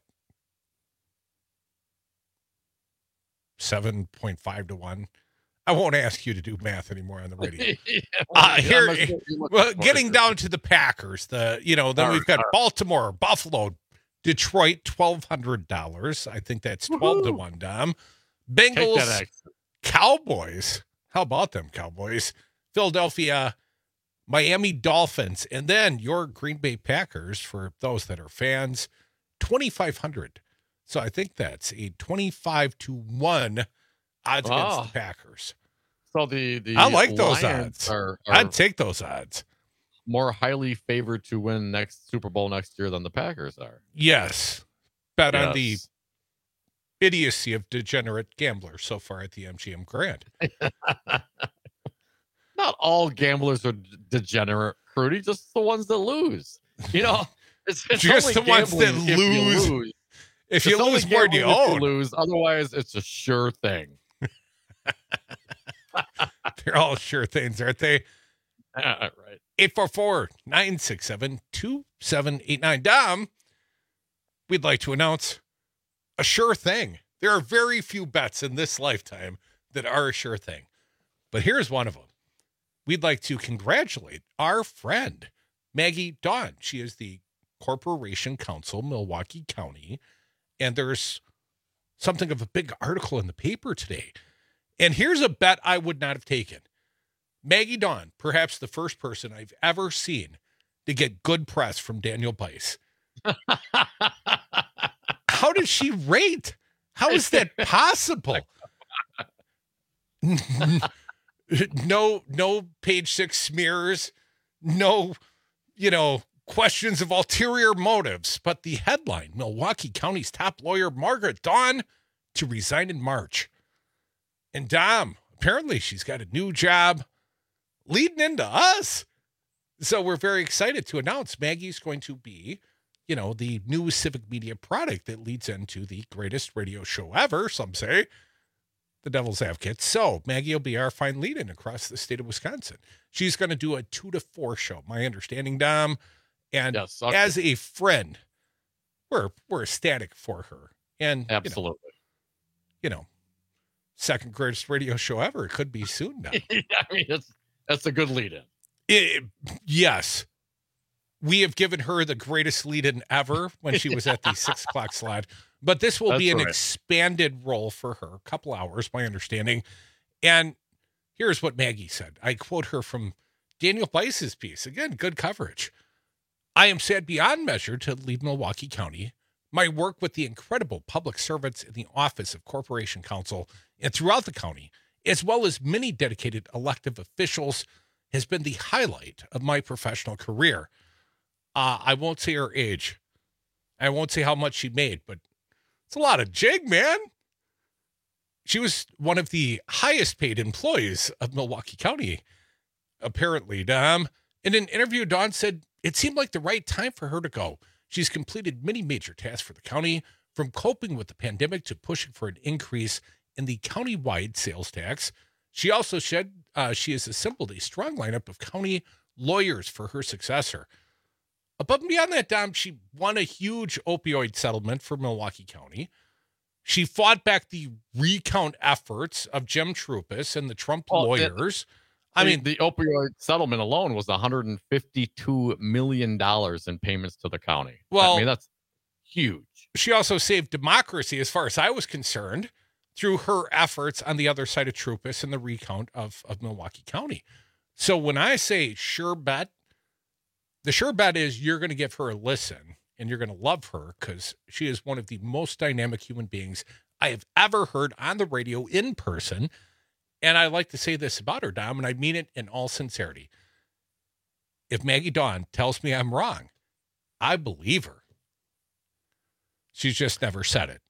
Seven point five to one. I won't ask you to do math anymore on the radio. yeah, uh, here, well, getting down to the Packers, the you know, then we've got Baltimore, Buffalo, Detroit, twelve hundred dollars. I think that's twelve to one. Dom, Bengals, Cowboys. How about them Cowboys? Philadelphia, Miami Dolphins, and then your Green Bay Packers. For those that are fans, twenty five hundred. So I think that's a twenty-five to one. Odds oh. against the Packers. So the, the I like those Lions odds. Are, are I'd take those odds. More highly favored to win next Super Bowl next year than the Packers are. Yes. Bet yes. on the idiocy of degenerate gamblers so far at the M G M Grand. Not all gamblers are degenerate, Crudy, just the ones that lose. You know, it's, it's just the ones that if lose. You lose. If you lose more than you own. You lose. Otherwise, it's a sure thing. They're all sure things, aren't they? Uh, right. eight four four, nine six seven, two seven eight nine. Dom, we'd like to announce a sure thing. There are very few bets in this lifetime that are a sure thing. But here's one of them. We'd like to congratulate our friend, Maggie Dawn. She is the Corporation Counsel, Milwaukee County. And there's something of a big article in the paper today. And here's a bet I would not have taken. Maggie Dawn, perhaps the first person I've ever seen to get good press from Daniel Bice. How does she rate? How is that possible? no, no page six smears, no, you know, questions of ulterior motives, but the headline, Milwaukee County's top lawyer, Margaret Dawn, to resign in March. And Dom, apparently she's got a new job leading into us. So we're very excited to announce Maggie's going to be, you know, the new civic media product that leads into the greatest radio show ever, some say, the Devil's Advocate. So Maggie will be our fine lead-in across the state of Wisconsin. She's going to do a two to four show, my understanding, Dom. And yes, okay. As a friend, we're we're ecstatic for her. And absolutely, you know, you know, second greatest radio show ever. It could be soon now. yeah, I mean, that's that's a good lead-in. It, yes, we have given her the greatest lead-in ever when she was at the six o'clock slot. But this will that's be an right. expanded role for her, a couple hours, my understanding. And here's what Maggie said. I quote her from Daniel Bice's piece. Again, good coverage. I am sad beyond measure to leave Milwaukee County. My work with the incredible public servants in the Office of Corporation Counsel and throughout the county, as well as many dedicated elective officials, has been the highlight of my professional career. Uh, I won't say her age. I won't say how much she made, but it's a lot of jig, man. She was one of the highest paid employees of Milwaukee County, apparently, Dom. In an interview, Dawn said, it seemed like the right time for her to go. She's completed many major tasks for the county, from coping with the pandemic to pushing for an increase in the county-wide sales tax. She also said uh, she has assembled a strong lineup of county lawyers for her successor. Above and beyond that, Dom, she won a huge opioid settlement for Milwaukee County. She fought back the recount efforts of Jim Troupis and the Trump well, lawyers. It- I mean, the, the opioid settlement alone was one hundred fifty-two million dollars in payments to the county. Well, I mean, that's huge. She also saved democracy, as far as I was concerned, through her efforts on the other side of Troupis and the recount of, of Milwaukee County. So when I say sure bet, the sure bet is you're going to give her a listen and you're going to love her because she is one of the most dynamic human beings I have ever heard on the radio in person. And I like to say this about her, Dom, and I mean it in all sincerity. If Maggie Dawn tells me I'm wrong, I believe her. She's just never said it.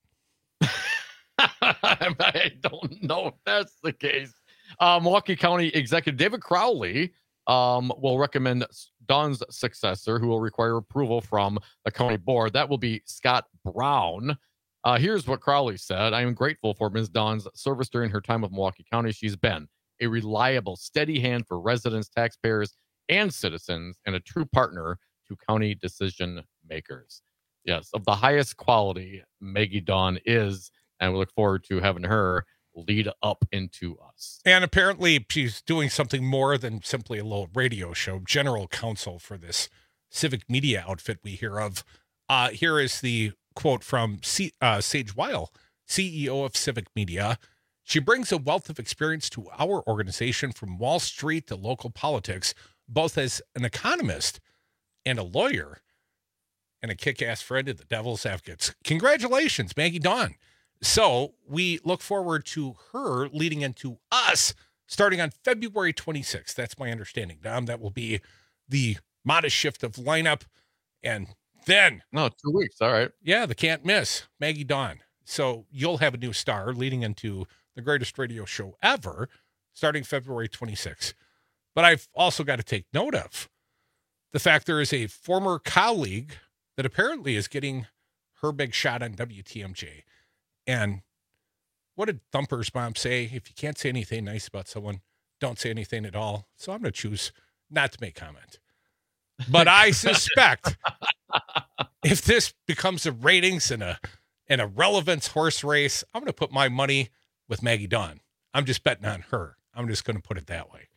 I don't know if that's the case. Uh, Milwaukee County Executive David Crowley um, will recommend Dawn's successor, who will require approval from the county board. That will be Scott Brown. Uh, here's what Crowley said. I am grateful for Miz Dawn's service during her time with Milwaukee County. She's been a reliable, steady hand for residents, taxpayers, and citizens, and a true partner to county decision makers. Yes, of the highest quality, Maggie Dawn is, and we look forward to having her lead up into us. And apparently she's doing something more than simply a little radio show, general counsel for this civic media outfit we hear of. Uh, here is the quote from C- uh, Sage Weil, C E O of Civic Media. She brings a wealth of experience to our organization from Wall Street to local politics, both as an economist and a lawyer and a kick-ass friend of the Devil's Advocates. Congratulations, Maggie Dawn. So we look forward to her leading into us starting on February twenty-sixth. That's my understanding, Dom. That will be the modest shift of lineup. And then... No, two weeks. All right. Yeah, the can't miss, Maggie Dawn. So you'll have a new star leading into the greatest radio show ever starting February twenty-sixth. But I've also got to take note of the fact there is a former colleague that apparently is getting her big shot on W T M J. And what did Thumper's mom say? If you can't say anything nice about someone, don't say anything at all. So I'm going to choose not to make comment. But I suspect if this becomes a ratings and a and a relevance horse race, I'm going to put my money with Maggie Dawn. I'm just betting on her. I'm just going to put it that way.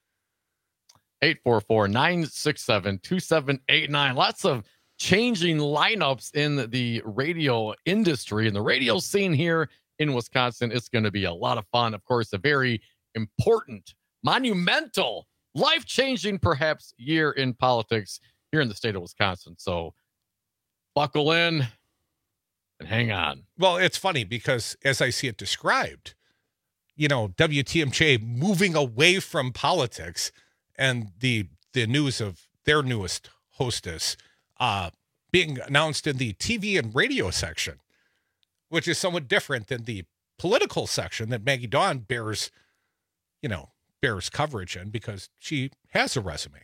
eight four four, nine six seven, two seven eight nine. Lots of changing lineups in the radio industry and the radio scene here in Wisconsin. It's going to be a lot of fun. Of course, a very important, monumental, life-changing, perhaps, year in politics here in the state of Wisconsin. So buckle in and hang on. Well, it's funny because as I see it described, you know, W T M J moving away from politics and the the news of their newest hostess uh, being announced in the T V and radio section, which is somewhat different than the political section that Maggie Dawn bears, you know, bears coverage in because she has a resume.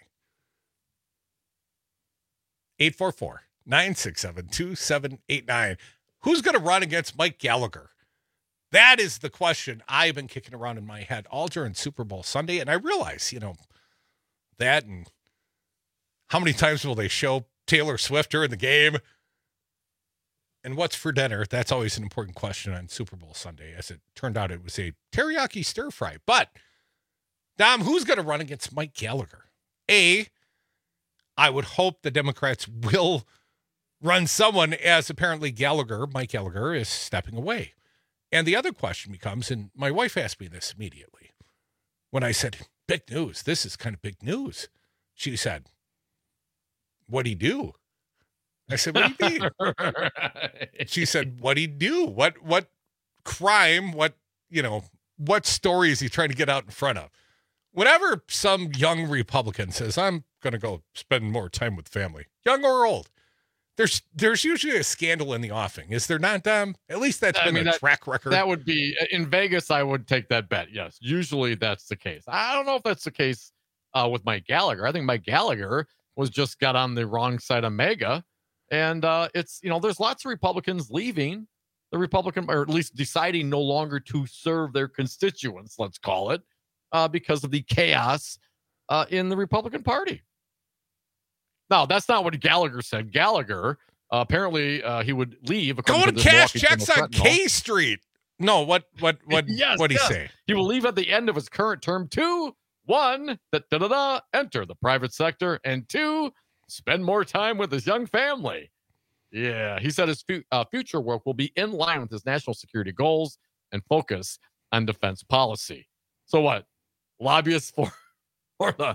eight four four, nine six seven, two seven eight nine. Who's going to run against Mike Gallagher? That is the question I've been kicking around in my head all during Super Bowl Sunday. And I realize, you know, that and how many times will they show Taylor Swift during the game? And what's for dinner? That's always an important question on Super Bowl Sunday. As it turned out, it was a teriyaki stir fry. But, Dom, who's going to run against Mike Gallagher? A, I would hope the Democrats will run someone, as apparently Gallagher, Mike Gallagher, is stepping away. And the other question becomes, and my wife asked me this immediately, when I said, big news, this is kind of big news. She said, what'd he do? I said, what do you mean? She said, what'd he do? What, what crime, what, you know, what story is he trying to get out in front of? Whenever some young Republican says, I'm going to go spend more time with family, young or old, there's there's usually a scandal in the offing. Is there not, Dom? At least that's I been mean, a that, track record. That would be, in Vegas, I would take that bet. Yes, usually that's the case. I don't know if that's the case uh, with Mike Gallagher. I think Mike Gallagher was just got on the wrong side of MAGA. And uh, it's, you know, there's lots of Republicans leaving the Republican, or at least deciding no longer to serve their constituents, let's call it, uh, because of the chaos uh, in the Republican Party. Now, that's not what Gallagher said. Gallagher, uh, apparently, uh, he would leave. Go and cash checks on K Street. No, what, what, what, yes, what did yes. he say? He will leave at the end of his current term to, one, da, da, da, da, enter the private sector, and two, spend more time with his young family. Yeah, he said his fu- uh, future work will be in line with his national security goals and focus on defense policy. So what? Lobbyists for, for the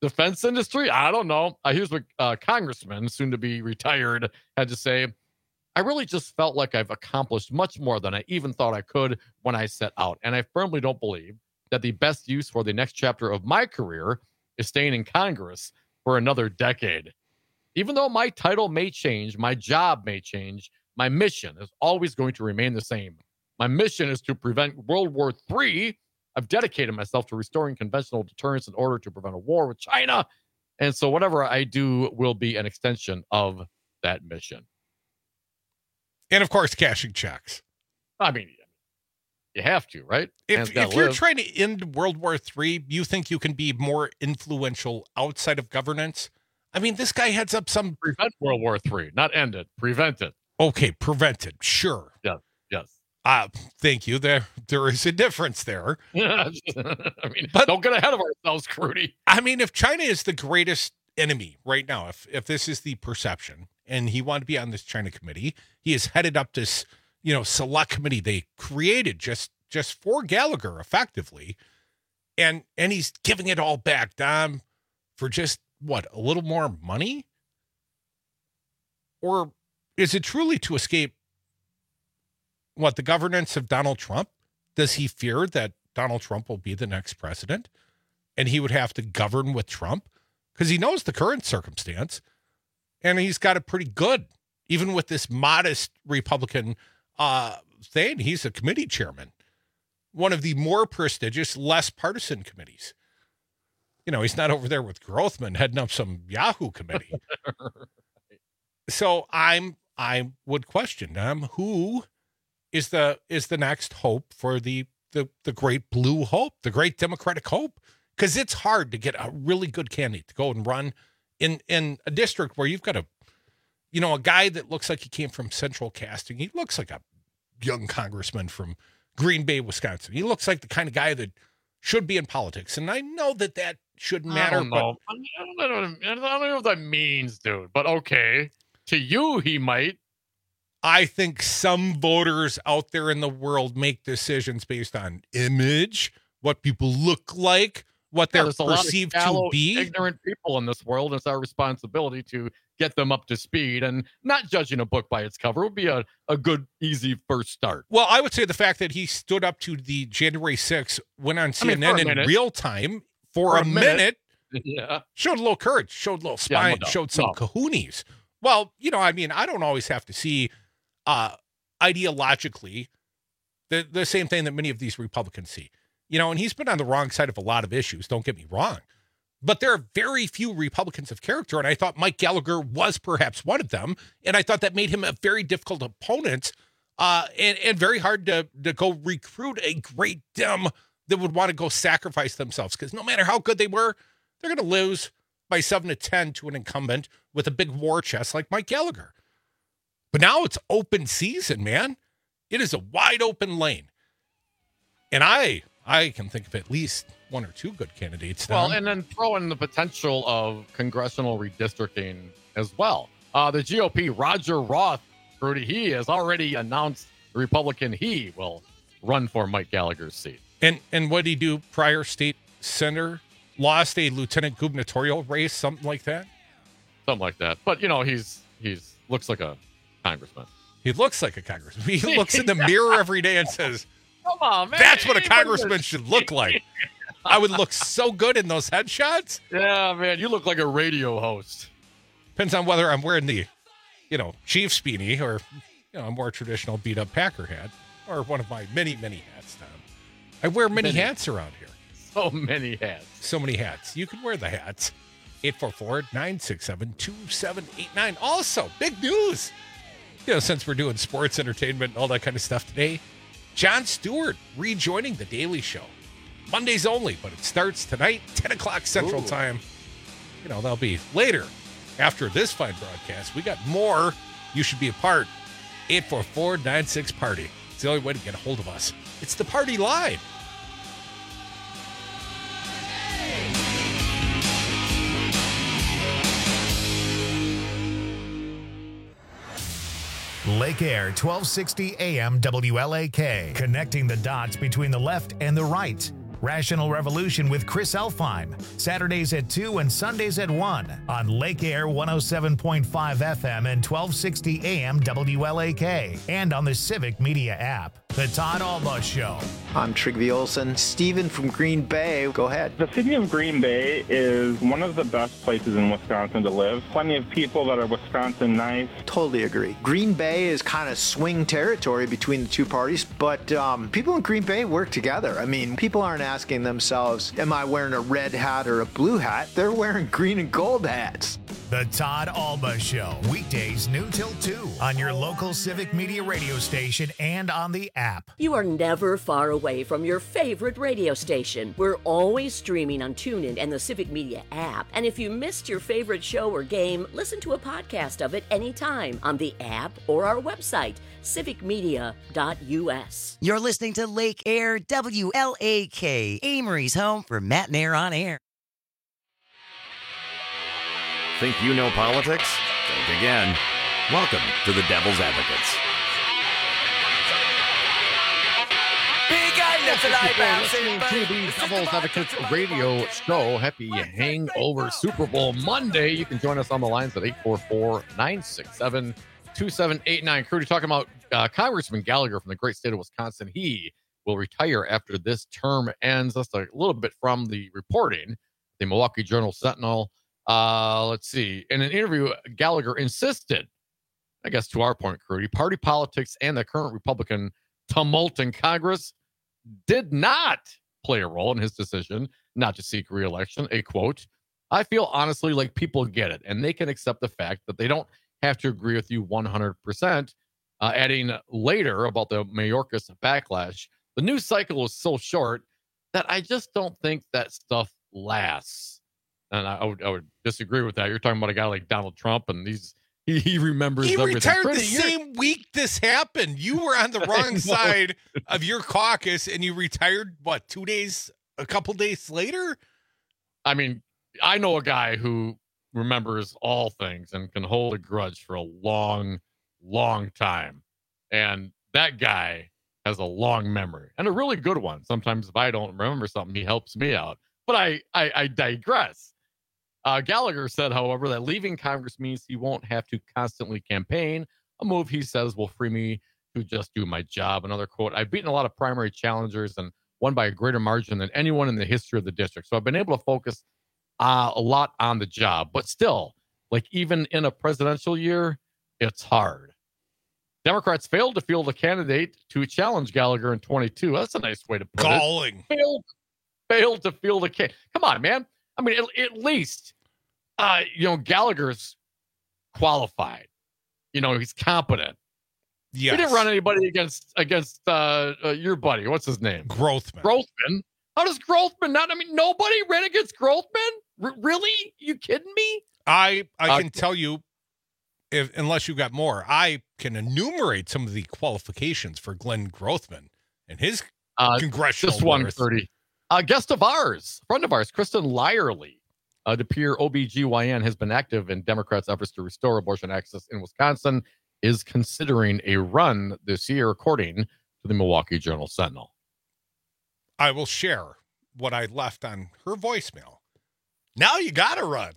defense industry? I don't know. Uh, here's what uh, Congressman, soon to be retired, had to say. I really just felt like I've accomplished much more than I even thought I could when I set out. And I firmly don't believe that the best use for the next chapter of my career is staying in Congress for another decade. Even though my title may change, my job may change, my mission is always going to remain the same. My mission is to prevent World War Three. I've dedicated myself to restoring conventional deterrence in order to prevent a war with China. And so whatever I do will be an extension of that mission. And, of course, cashing checks. I mean, you have to, right? If, if you're trying to end World War Three, you think you can be more influential outside of governance? I mean, this guy heads up some... Prevent World War Three, not end it. Prevent it. Okay, prevent it. Sure. Yes, yes. Uh, thank you. There, there is a difference there. I mean, but don't get ahead of ourselves, Crudy. I mean, if China is the greatest enemy right now, if if this is the perception, and he wanted to be on this China committee, he has headed up this, you know, select committee they created just just for Gallagher, effectively, and and he's giving it all back, Dom, for just what, a little more money, or is it truly to escape? What, the governance of Donald Trump? Does he fear that Donald Trump will be the next president and he would have to govern with Trump? Because he knows the current circumstance and he's got it pretty good. Even with this modest Republican uh, thing, he's a committee chairman, one of the more prestigious, less partisan committees. You know, he's not over there with Grothman heading up some Yahoo committee. So I'm, I would question them, who is the is the next hope for the the the great blue hope, the great Democratic hope? Because it's hard to get a really good candidate to go and run in in a district where you've got a, you know, a guy that looks like he came from Central Casting. He looks like a young congressman from Green Bay, Wisconsin. He looks like the kind of guy that should be in politics. And I know that that shouldn't matter. I don't know. But I don't know, I don't know what that means, dude. But okay, to you, he might. I think some voters out there in the world make decisions based on image, what people look like, what they're yeah, perceived shallow, to be. Ignorant people in this world. It's our responsibility to get them up to speed, and not judging a book by its cover would be a, a good, easy first start. Well, I would say the fact that he stood up to the January sixth, went on C N N I mean, in minute. real time for, for a, a minute, minute yeah. showed a little courage, showed a little spine, yeah, no showed some no. cojones. Well, you know, I mean, I don't always have to see uh, ideologically the, the same thing that many of these Republicans see. You know, and he's been on the wrong side of a lot of issues, don't get me wrong. But there are very few Republicans of character, and I thought Mike Gallagher was perhaps one of them, and I thought that made him a very difficult opponent uh, and, and very hard to, to go recruit a great Dem that would want to go sacrifice themselves, because no matter how good they were, they're going to lose by seven to ten to an incumbent with a big war chest like Mike Gallagher. But now it's open season, man. It is a wide open lane. And I I can think of at least one or two good candidates now. Well, and then throw in the potential of congressional redistricting as well. Uh, the G O P, Roger Roth, Rudy, he has already announced the Republican he will run for Mike Gallagher's seat. And and what did he do prior? State senator? Lost a lieutenant gubernatorial race, something like that? Something like that. But, you know, he's he's looks like a congressman. He looks like a congressman. He looks in the mirror every day and says, come on, man. That's what a congressman should look like. I would look so good in those headshots. Yeah, man. You look like a radio host. Depends on whether I'm wearing the, you know, Chiefs beanie or, you know, a more traditional beat-up Packer hat or one of my many, many hats, Tom. I wear many, many hats around here. So many hats. So many hats. You can wear the hats. eight four four, nine six seven, two seven eight nine. Also, big news. You know, since we're doing sports, entertainment, and all that kind of stuff today, Jon Stewart rejoining The Daily Show. Mondays only, but it starts tonight, ten o'clock Central Ooh. Time. You know, that'll be later after this fine broadcast. We got more. You should be a part. eight four four, nine six, party. It's the only way to get a hold of us. It's the Party Line. Lake Air, twelve sixty A M W L A K. Connecting the dots between the left and the right. Rational Revolution with Chris Elfheim, Saturdays at two and Sundays at one on Lake Air one oh seven point five F M and twelve sixty A M W L A K, and on the Civic Media app. The Todd Alba Show. I'm Trygve Olsen. Steven from Green Bay, go ahead. The city of Green Bay is one of the best places in Wisconsin to live. Plenty of people that are Wisconsin nice. Totally agree. Green Bay is kind of swing territory between the two parties, but um, people in Green Bay work together. I mean, people aren't asking themselves, am I wearing a red hat or a blue hat? They're wearing green and gold hats. The Todd Alba Show, weekdays noon till two on your local Civic Media radio station and on the app. You are never far away from your favorite radio station. We're always streaming on TuneIn and the Civic Media app. And if you missed your favorite show or game, listen to a podcast of it anytime on the app or our website, civic media dot u s. You're listening to Lake Air W L A K, Amory's home for Matt and Air on Air. Think you know politics? Think again. Welcome to the Devil's Advocates. Listening to the Devil's Advocates radio show. Happy Hangover Super Bowl Monday. You can join us on the lines at eight four four, nine six seven, two seven eight nine. Crudy talking about uh, Congressman Gallagher from the great state of Wisconsin. He will retire after this term ends. That's a little bit from the reporting. The Milwaukee Journal Sentinel. Uh, let's see. In an interview, Gallagher insisted, I guess to our point, Crudy, party politics and the current Republican tumult in Congress did not play a role in his decision not to seek re-election. A quote, I feel honestly like people get it and they can accept the fact that they don't have to agree with you one hundred percent. Uh, adding later about the Mayorkas backlash, the news cycle was so short that I just don't think that stuff lasts. And I, I, would, I would disagree with that. You're talking about a guy like Donald Trump, and these he, he remembers he everything. retired Pretty the year. same week this happened. You were on the wrong side of your caucus, and you retired, what, two days, a couple days later? I mean, I know a guy who remembers all things and can hold a grudge for a long, long time. And that guy has a long memory, and a really good one. Sometimes if I don't remember something, he helps me out. But I, I, I digress. Uh, Gallagher said, however, that leaving Congress means he won't have to constantly campaign, a move he says will free me to just do my job. Another quote, I've beaten a lot of primary challengers and won by a greater margin than anyone in the history of the district. So I've been able to focus uh, a lot on the job. But still, like even in a presidential year, it's hard. Democrats failed to field a candidate to challenge Gallagher in twenty-two. That's a nice way to put Galling. it. Failed, failed to field a candidate. Come on, man. I mean, at, at least, uh, you know, Gallagher's qualified. You know, he's competent. Yes. He didn't run anybody against against uh, uh, your buddy. What's his name? Grothman. Grothman. How does Grothman not? I mean, nobody ran against Grothman? R- really? You kidding me? I I Uh, can tell you, if unless you got more, I can enumerate some of the qualifications for Glenn Grothman and his Uh, congressional just one worth. thirty. A guest of ours, friend of ours, Kristen Lyerly, uh, the peer O B G Y N, has been active in Democrats' efforts to restore abortion access in Wisconsin, is considering a run this year, according to the Milwaukee Journal Sentinel. I will share what I left on her voicemail. Now you got to run.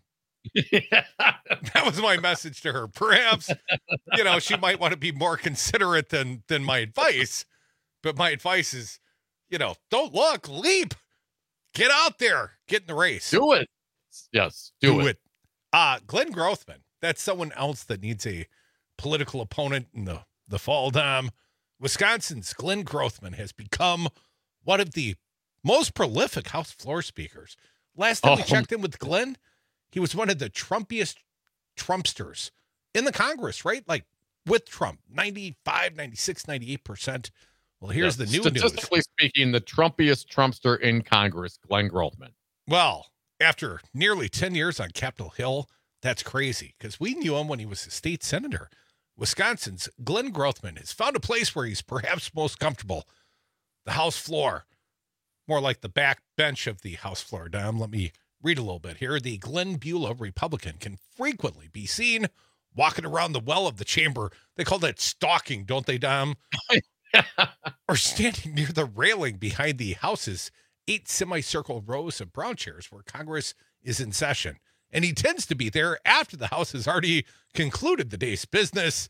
That was my message to her. Perhaps, you know, she might want to be more considerate than than my advice, but my advice is, you know, don't look, leap. Get out there. Get in the race. Do it. Yes, do, Do it. it. Uh, Glenn Grothman, that's someone else that needs a political opponent in the, the fall, Dom. Wisconsin's Glenn Grothman has become one of the most prolific House floor speakers. Last time we Oh. checked in with Glenn, he was one of the Trumpiest Trumpsters in the Congress, right? Like with Trump, ninety-five, ninety-six, ninety-eight percent. Well, here's Yes, the new news. Statistically speaking, the Trumpiest Trumpster in Congress, Glenn Grothman. Well, after nearly ten years on Capitol Hill, that's crazy because we knew him when he was a state senator. Wisconsin's Glenn Grothman has found a place where he's perhaps most comfortable, the House floor. More like the back bench of the House floor, Dom. Let me read a little bit here. The Glenn Beulah Republican can frequently be seen walking around the well of the chamber. They call that stalking, don't they, Dom? Or standing near the railing behind the House's eight semicircle rows of brown chairs where Congress is in session. And he tends to be there after the House has already concluded the day's business.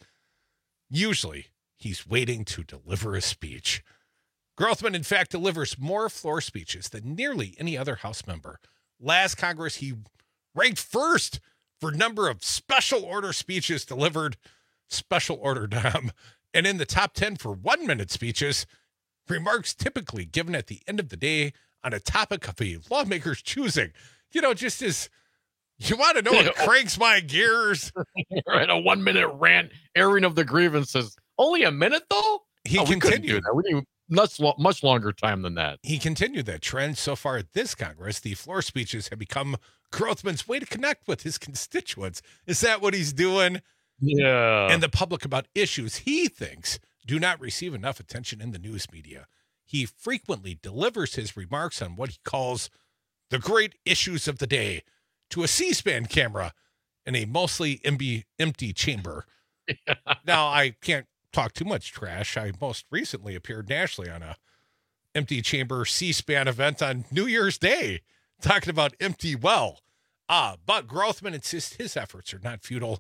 Usually, he's waiting to deliver a speech. Grothman, in fact, delivers more floor speeches than nearly any other House member. Last Congress, he ranked first for number of special order speeches delivered, special order Dom, and in the top ten for one-minute speeches, remarks typically given at the end of the day on a topic of a lawmaker's choosing. You know, just as you want to know what cranks my gears. Right, a one-minute rant, airing of the grievances. Only a minute, though? He oh, continued. We, we need much, much longer time than that. He continued that trend. So far at this Congress, the floor speeches have become Grothman's way to connect with his constituents. Is that what he's doing? Yeah. And the public about issues he thinks do not receive enough attention in the news media. He frequently delivers his remarks on what he calls the great issues of the day to a C-SPAN camera in a mostly empty chamber. Yeah. Now, I can't talk too much trash. I most recently appeared nationally on a empty chamber C-SPAN event on New Year's Day, talking about empty well. Ah, but Grothman insists his efforts are not futile.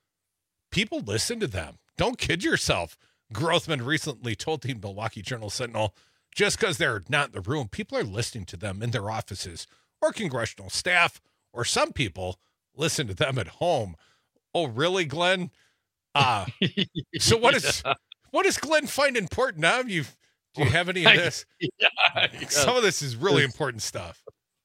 People listen to them. Don't kid yourself. Grothman recently told the Milwaukee Journal-Sentinel, just because they're not in the room, people are listening to them in their offices or congressional staff, or some people listen to them at home. Oh, really, Glenn? Uh, so what is what does Glenn find important? Now, you do you have any of this? Yeah, some of this is really important stuff.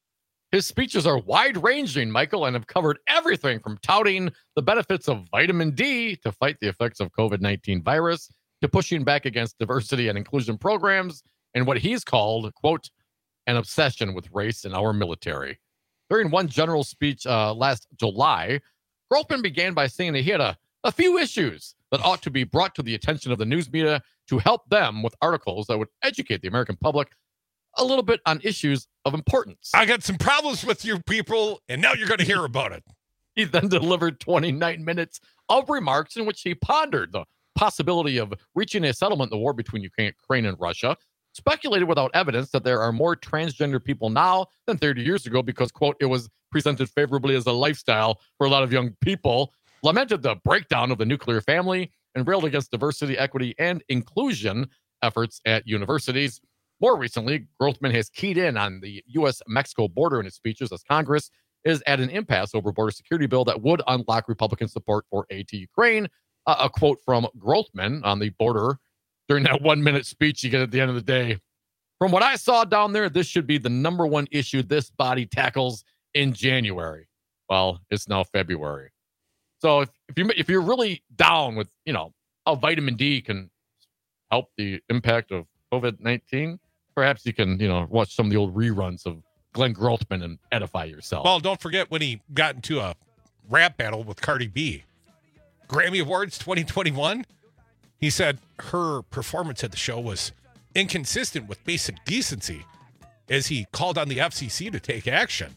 His speeches are wide-ranging, Michael, and have covered everything from touting the benefits of vitamin D to fight the effects of COVID nineteen virus to pushing back against diversity and inclusion programs and what he's called, quote, an obsession with race in our military. During one general speech uh, last July, Grothman began by saying that he had a, a few issues that ought to be brought to the attention of the news media to help them with articles that would educate the American public a little bit on issues of importance. I got some problems with you people, and now you're going to hear about it. He then delivered twenty-nine minutes of remarks in which he pondered the possibility of reaching a settlement in the war between Ukraine and Russia, speculated without evidence that there are more transgender people now than thirty years ago because, quote, it was presented favorably as a lifestyle for a lot of young people, lamented the breakdown of the nuclear family, and railed against diversity, equity, and inclusion efforts at universities. More recently, Grothman has keyed in on the U S Mexico border in his speeches as Congress is at an impasse over a border security bill that would unlock Republican support for aid to Ukraine. Uh, a quote from Grothman on the border during that one-minute speech you get at the end of the day. From what I saw down there, this should be the number one issue this body tackles in January. Well, it's now February. So if, if, you, if you're really down with, you know, how vitamin D can help the impact of COVID nineteen, perhaps you can, you know, watch some of the old reruns of Glenn Grothman and edify yourself. Well, don't forget when he got into a rap battle with Cardi B. Grammy Awards twenty twenty-one, he said her performance at the show was inconsistent with basic decency as he called on the F C C to take action.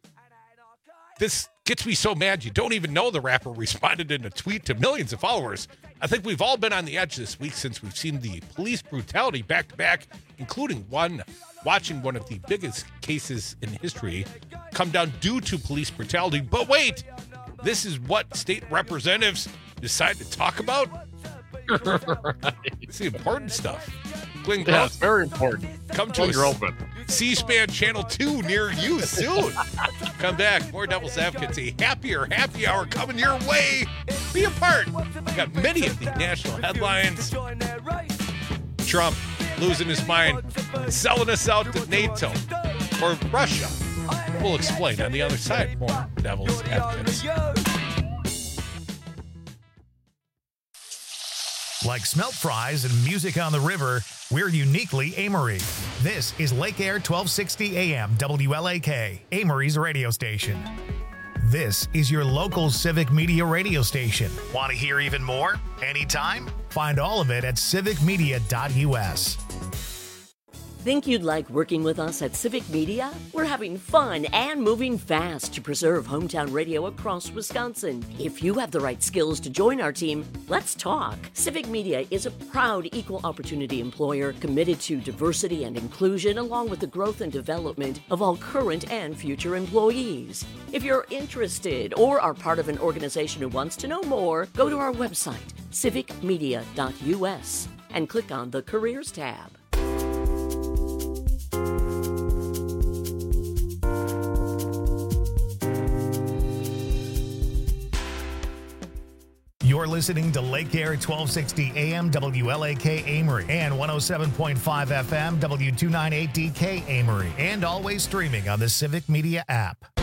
This gets me so mad you don't even know the rapper responded in a tweet to millions of followers. I think we've all been on the edge this week since we've seen the police brutality back to back, including one watching one of the biggest cases in history come down due to police brutality. But wait, this is what state representatives decide to talk about? Right. It's the important stuff. Glenn yeah, it's very important. Come to a open. C-SPAN Channel two near you soon. Come back. More Devil's Advocates. A happier happy hour coming your way. Be a part. We got many of the national headlines. Trump losing his mind, selling us out to NATO or Russia. We'll explain on the other side. More Devil's Advocates. Like smelt fries and music on the river, we're uniquely Amory. This is Lake Air twelve sixty A M W L A K, Amory's radio station. This is your local civic media radio station. Want to hear even more? Anytime? Find all of it at civic media dot U S. Think you'd like working with us at Civic Media? We're having fun and moving fast to preserve hometown radio across Wisconsin. If you have the right skills to join our team, let's talk. Civic Media is a proud equal opportunity employer committed to diversity and inclusion, along with the growth and development of all current and future employees. If you're interested or are part of an organization who wants to know more, go to our website, civic media dot u s, and click on the Careers tab. You're listening to Lake Air twelve sixty A M W L A K Amory and one oh seven point five F M W two ninety-eight D K Amory, and always streaming on the Civic Media app.